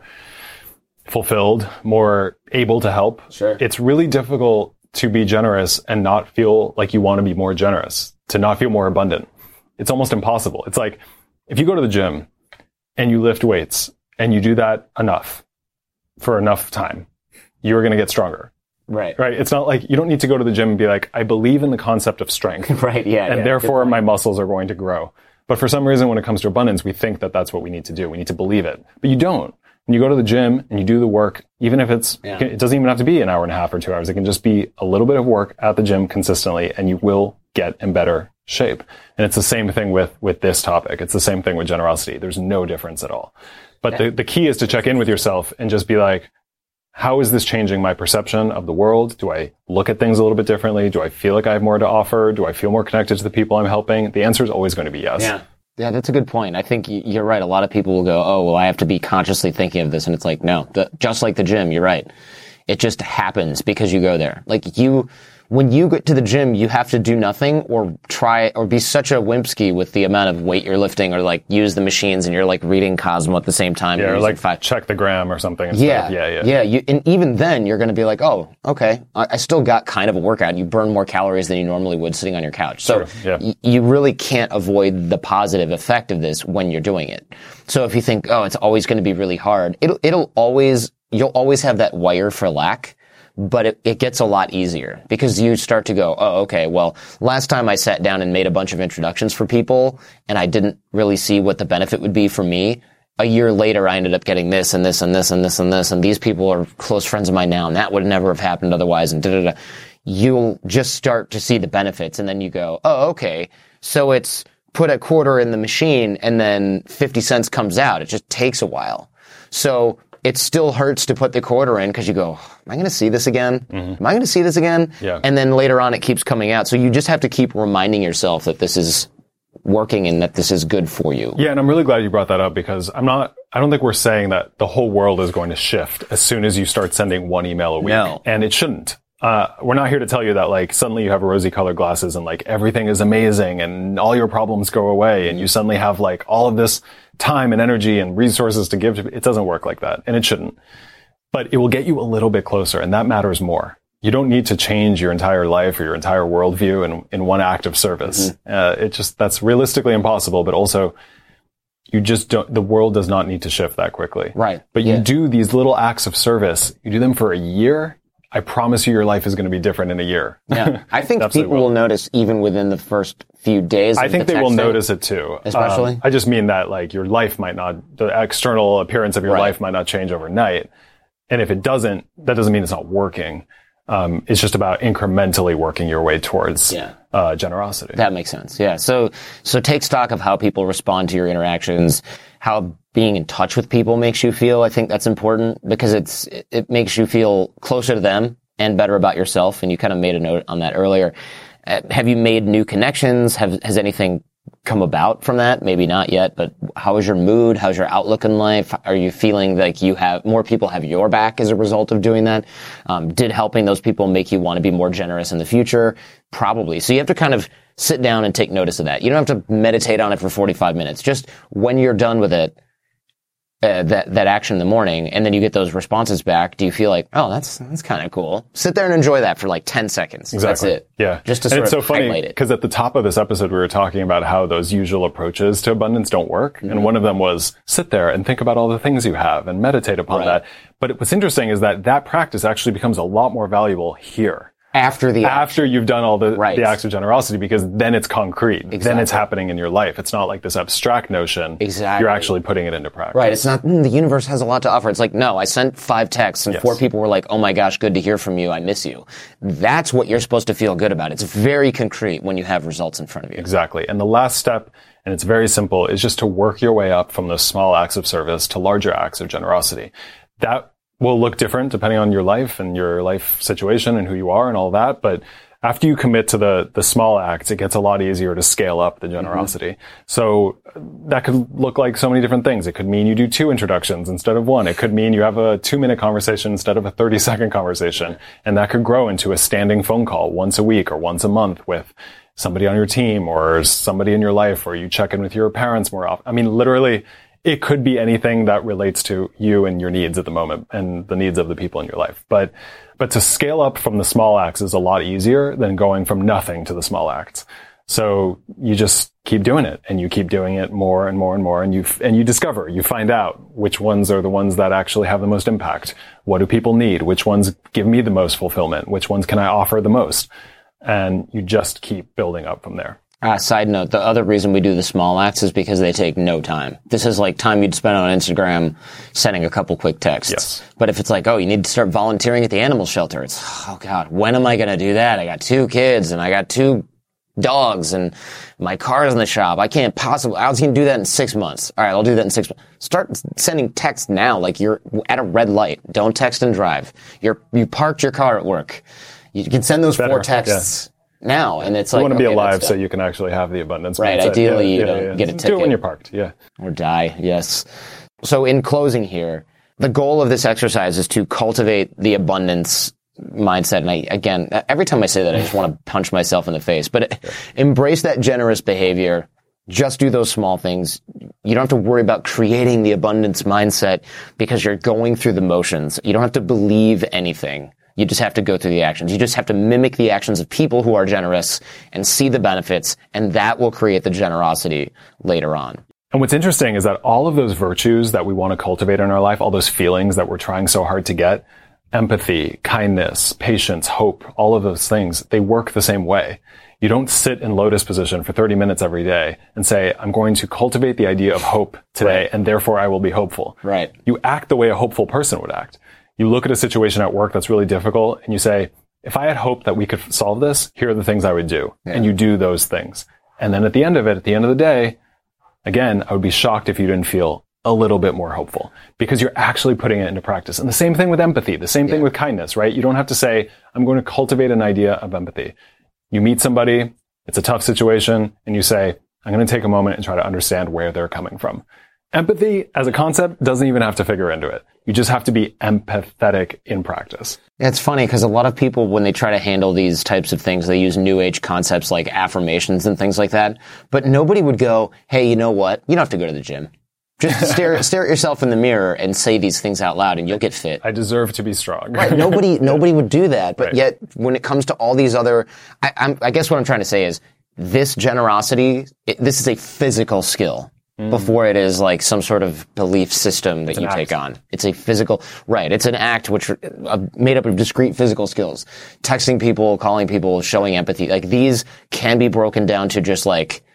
fulfilled, more able to help. Sure. It's really difficult to be generous and not feel like you want to be more generous, to not feel more abundant. It's almost impossible. It's like if you go to the gym and you lift weights and you do that enough for enough time, you're going to get stronger. Right. Right. It's not like you don't need to go to the gym and be like, I believe in the concept of strength. Right. Yeah. And yeah, therefore my muscles are going to grow. But for some reason, when it comes to abundance, we think that that's what we need to do. We need to believe it. But you don't. When you go to the gym and you do the work, even if it's, yeah. it doesn't even have to be an hour and a half or two hours. It can just be a little bit of work at the gym consistently and you will get in better shape. And it's the same thing with, with this topic. It's the same thing with generosity. There's no difference at all. But the, the key is to check in with yourself and just be like, how is this changing my perception of the world? Do I look at things a little bit differently? Do I feel like I have more to offer? Do I feel more connected to the people I'm helping? The answer is always going to be yes. Yeah. Yeah, that's a good point. I think you're right. A lot of people will go, oh, well, I have to be consciously thinking of this. And it's like, no, the, just like the gym, you're right. It just happens because you go there. Like you, when you get to the gym, you have to do nothing or try or be such a wimpsky with the amount of weight you're lifting or like use the machines and you're like reading Cosmo at the same time. Yeah, or like five. Check the gram or something. Yeah, yeah, yeah. Yeah, you, and even then you're going to be like, oh, okay, I, I still got kind of a workout. You burn more calories than you normally would sitting on your couch. So yeah. y- you really can't avoid the positive effect of this when you're doing it. So if you think, oh, it's always going to be really hard, it'll, it'll always, you'll always have that wire for lack. But it, it gets a lot easier because you start to go, oh, okay, well, last time I sat down and made a bunch of introductions for people and I didn't really see what the benefit would be for me. A year later, I ended up getting this and this and this and this and this. And these people are close friends of mine now and that would never have happened otherwise. And da da da. You'll just start to see the benefits and then you go, oh, okay. So it's put a quarter in the machine and then fifty cents comes out. It just takes a while. So it still hurts to put the quarter in because you go, am I going to see this again? Mm-hmm. Am I going to see this again? Yeah. And then later on it keeps coming out. So you just have to keep reminding yourself that this is working and that this is good for you. Yeah, and I'm really glad you brought that up because I'm not, I don't think we're saying that the whole world is going to shift as soon as you start sending one email a week. No. And it shouldn't. Uh, we're not here to tell you that like suddenly you have rosy colored glasses and like everything is amazing and all your problems go away and you suddenly have like all of this time and energy and resources to give to, it doesn't work like that and it shouldn't, but it will get you a little bit closer and that matters more. You don't need to change your entire life or your entire worldview in, in one act of service. Mm-hmm. Uh, it just, that's realistically impossible, but also you just don't, the world does not need to shift that quickly. Right. But yeah. you do these little acts of service, you do them for a year, I promise you your life is going to be different in a year. Yeah. I think people will. will notice even within the first few days. I think the they will texting, notice it too. Especially? Um, I just mean that like your life might not, the external appearance of your right. life might not change overnight. And if it doesn't, that doesn't mean it's not working. Um, it's just about incrementally working your way towards yeah. uh, generosity. That makes sense. Yeah. So, so take stock of how people respond to your interactions, how being in touch with people makes you feel. I think that's important because it's, it makes you feel closer to them and better about yourself. And you kind of made a note on that earlier. Uh, have you made new connections? Have, has anything come about from that? Maybe not yet, but how is your mood? How's your outlook in life? Are you feeling like you have more people have your back as a result of doing that? Um, did helping those people make you want to be more generous in the future? Probably. So you have to kind of sit down and take notice of that. You don't have to meditate on it for forty-five minutes. Just when you're done with it, Uh, that that action in the morning, and then you get those responses back, do you feel like, oh, that's that's kind of cool? Sit there and enjoy that for like ten seconds. Exactly. That's it. Yeah. Just to and sort it's of so funny highlight it. because at the top of this episode, we were talking about how those usual approaches to abundance don't work. Mm-hmm. And one of them was sit there and think about all the things you have and meditate upon right. that. But what's interesting is that that practice actually becomes a lot more valuable here. After the After action. you've done all the, right. the acts of generosity, because then it's concrete. Exactly. Then it's happening in your life. It's not like this abstract notion. Exactly. You're actually putting it into practice. Right. It's not, mm, the universe has a lot to offer. It's like, no, I sent five texts and yes. four people were like, oh my gosh, good to hear from you. I miss you. That's what you're supposed to feel good about. It's very concrete when you have results in front of you. Exactly. And the last step, and it's very simple, is just to work your way up from those small acts of service to larger acts of generosity. That will look different depending on your life and your life situation and who you are and all that. But after you commit to the, the small acts, it gets a lot easier to scale up the generosity. Mm-hmm. So that could look like so many different things. It could mean you do two introductions instead of one. It could mean you have a two minute conversation instead of a thirty second conversation. And that could grow into a standing phone call once a week or once a month with somebody on your team or somebody in your life, or you check in with your parents more often. I mean, literally, it could be anything that relates to you and your needs at the moment and the needs of the people in your life. But, but to scale up from the small acts is a lot easier than going from nothing to the small acts. So you just keep doing it and you keep doing it more and more and more. And you, and you discover, you find out which ones are the ones that actually have the most impact. What do people need? Which ones give me the most fulfillment? Which ones can I offer the most? And you just keep building up from there. Uh, side note, the other reason we do the small acts is because they take no time. This is like time you'd spend on Instagram sending a couple quick texts. Yes. But if it's like, oh, you need to start volunteering at the animal shelter, it's, oh God, when am I going to do that? I got two kids and I got two dogs and my car's in the shop. I can't possibly, I was going to do that in six months. All right, I'll do that in six months. Start sending texts now, like you're at a red light. Don't text and drive. You're, you parked your car at work. You can send those Better, four texts. Yeah. Now, and it's like, you want to okay, be alive so you can actually have the abundance. Right. mindset. Ideally, yeah, you yeah, don't yeah. get a ticket. Do it when you're parked. Yeah. Or die. Yes. So in closing here, the goal of this exercise is to cultivate the abundance mindset. And I, again, every time I say that, I just want to punch myself in the face, but yeah. embrace that generous behavior. Just do those small things. You don't have to worry about creating the abundance mindset because you're going through the motions. You don't have to believe anything. You just have to go through the actions. You just have to mimic the actions of people who are generous and see the benefits, and that will create the generosity later on. And what's interesting is that all of those virtues that we want to cultivate in our life, all those feelings that we're trying so hard to get, empathy, kindness, patience, hope, all of those things, they work the same way. You don't sit in lotus position for thirty minutes every day and say, I'm going to cultivate the idea of hope today, right. and therefore I will be hopeful. Right. You act the way a hopeful person would act. You look at a situation at work that's really difficult and you say, if I had hope that we could solve this, here are the things I would do. Yeah. And you do those things. And then at the end of it, at the end of the day, again, I would be shocked if you didn't feel a little bit more hopeful because you're actually putting it into practice. And the same thing with empathy, the same thing yeah. with kindness, right? You don't have to say, I'm going to cultivate an idea of empathy. You meet somebody, it's a tough situation, and you say, I'm going to take a moment and try to understand where they're coming from. Empathy as a concept doesn't even have to figure into it. You just have to be empathetic in practice. It's funny because a lot of people, when they try to handle these types of things, they use new age concepts like affirmations and things like that. But nobody would go, hey, you know what? You don't have to go to the gym. Just stare, stare at yourself in the mirror and say these things out loud and you'll get fit. I deserve to be strong. Right. Nobody, nobody would do that. But right. yet when it comes to all these other, I, I'm, I guess what I'm trying to say is this generosity, it, this is a physical skill. mm. before it is like some sort of belief system that it's you take act. on. It's a physical, right. It's an act which uh, made up of discrete physical skills. Texting people, calling people, showing empathy. Like these can be broken down to just like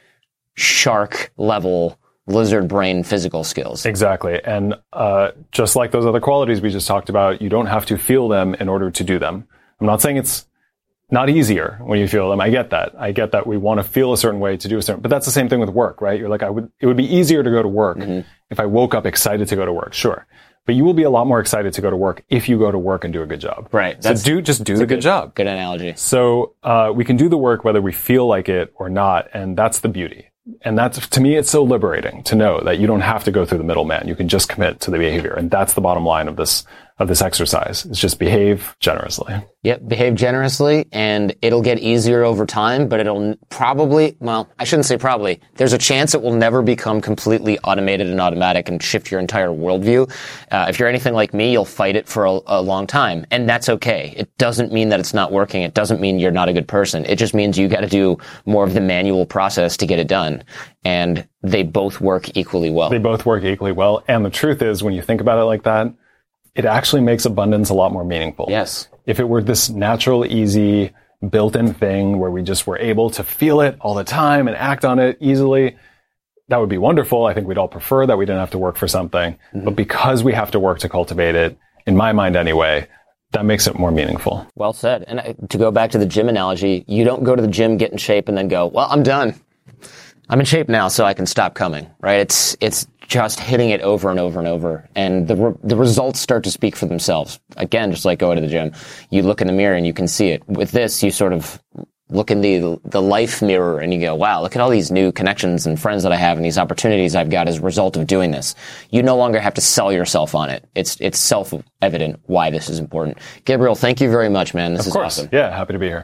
shark level lizard brain physical skills. Exactly. And uh, just like those other qualities we just talked about, you don't have to feel them in order to do them. I'm not saying it's not easier when you feel them. I get that. I get that we want to feel a certain way to do a certain, but that's the same thing with work, right? You're like, I would, it would be easier to go to work mm-hmm. if I woke up excited to go to work. Sure. But you will be a lot more excited to go to work if you go to work and do a good job. Right. So do, just do the good, good job. Good analogy. So, uh, we can do the work whether we feel like it or not. And that's the beauty. And that's, to me, it's so liberating to know that you don't have to go through the middleman. You can just commit to the behavior. And that's the bottom line of this, of this exercise. It's just behave generously. Yep. Behave generously, and it'll get easier over time, but it'll probably, well, I shouldn't say probably. There's a chance it will never become completely automated and automatic and shift your entire worldview. Uh, if you're anything like me, you'll fight it for a, a long time. And that's okay. It doesn't mean that it's not working. It doesn't mean you're not a good person. It just means you got to do more of the manual process to get it done. And they both work equally well. They both work equally well. And the truth is, when you think about it like that, it actually makes abundance a lot more meaningful. Yes. If it were this natural, easy, built-in thing where we just were able to feel it all the time and act on it easily, that would be wonderful. I think we'd all prefer that we didn't have to work for something. Mm-hmm. But because we have to work to cultivate it, in my mind anyway, that makes it more meaningful. Well said. And to go back to the gym analogy, you don't go to the gym, get in shape, and then go, well, I'm done. I'm in shape now, so I can stop coming, right? It's, it's just hitting it over and over and over. And the, re- the results start to speak for themselves. Again, just like going to the gym, you look in the mirror and you can see it. With this, you sort of look in the, the life mirror and you go, wow, look at all these new connections and friends that I have and these opportunities I've got as a result of doing this. You no longer have to sell yourself on it. It's, it's self-evident why this is important. Gabriel, thank you very much, man. This of is course. awesome. Yeah, happy to be here.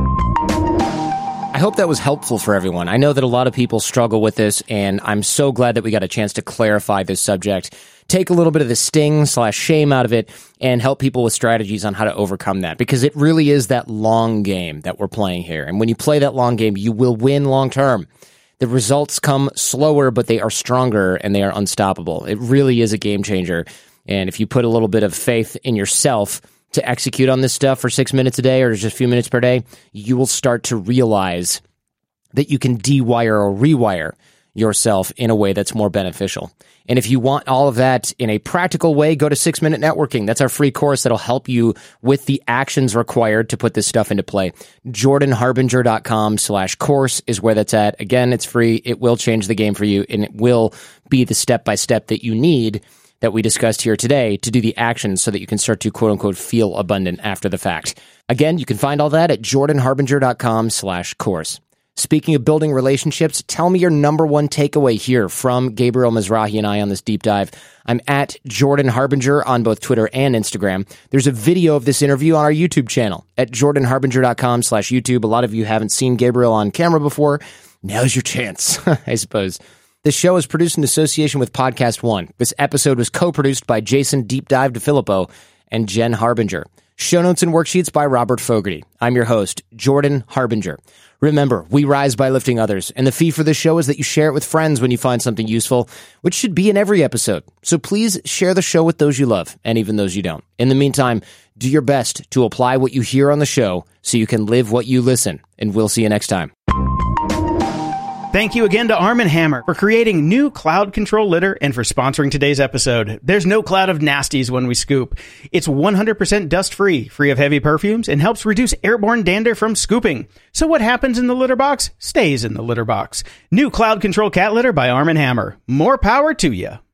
I hope that was helpful for everyone. I know that a lot of people struggle with this, and I'm so glad that we got a chance to clarify this subject, take a little bit of the sting slash shame out of it, and help people with strategies on how to overcome that, because it really is that long game that we're playing here. And when you play that long game, you will win long term. The results come slower, but they are stronger and they are unstoppable. It really is a game changer. And if you put a little bit of faith in yourself to execute on this stuff for six minutes a day or just a few minutes per day, you will start to realize that you can de-wire or rewire yourself in a way that's more beneficial. And if you want all of that in a practical way, go to Six Minute Networking. That's our free course that'll help you with the actions required to put this stuff into play. jordanharbinger.com slash course is where that's at. Again, it's free. It will change the game for you, and it will be the step-by-step that you need that we discussed here today to do the actions so that you can start to quote-unquote feel abundant after the fact. Again, you can find all that at jordanharbinger.com slash course. Speaking of building relationships, tell me your number one takeaway here from Gabriel Mizrahi and I on this deep dive. I'm at Jordan Harbinger on both Twitter and Instagram. There's a video of this interview on our YouTube channel at jordanharbinger.com slash YouTube. A lot of you haven't seen Gabriel on camera before. Now's your chance, I suppose. This show is produced in association with Podcast One. This episode was co-produced by Jason Deep Dive DeFilippo and Jen Harbinger. Show notes and worksheets by Robert Fogarty. I'm your host, Jordan Harbinger. Remember, we rise by lifting others, and the fee for this show is that you share it with friends when you find something useful, which should be in every episode. So please share the show with those you love, and even those you don't. In the meantime, do your best to apply what you hear on the show so you can live what you listen, and we'll see you next time. Thank you again to Arm and Hammer for creating new cloud control litter and for sponsoring today's episode. There's no cloud of nasties when we scoop. It's one hundred percent dust-free, free of heavy perfumes, and helps reduce airborne dander from scooping. So what happens in the litter box stays in the litter box. New cloud control cat litter by Arm and Hammer. More power to you.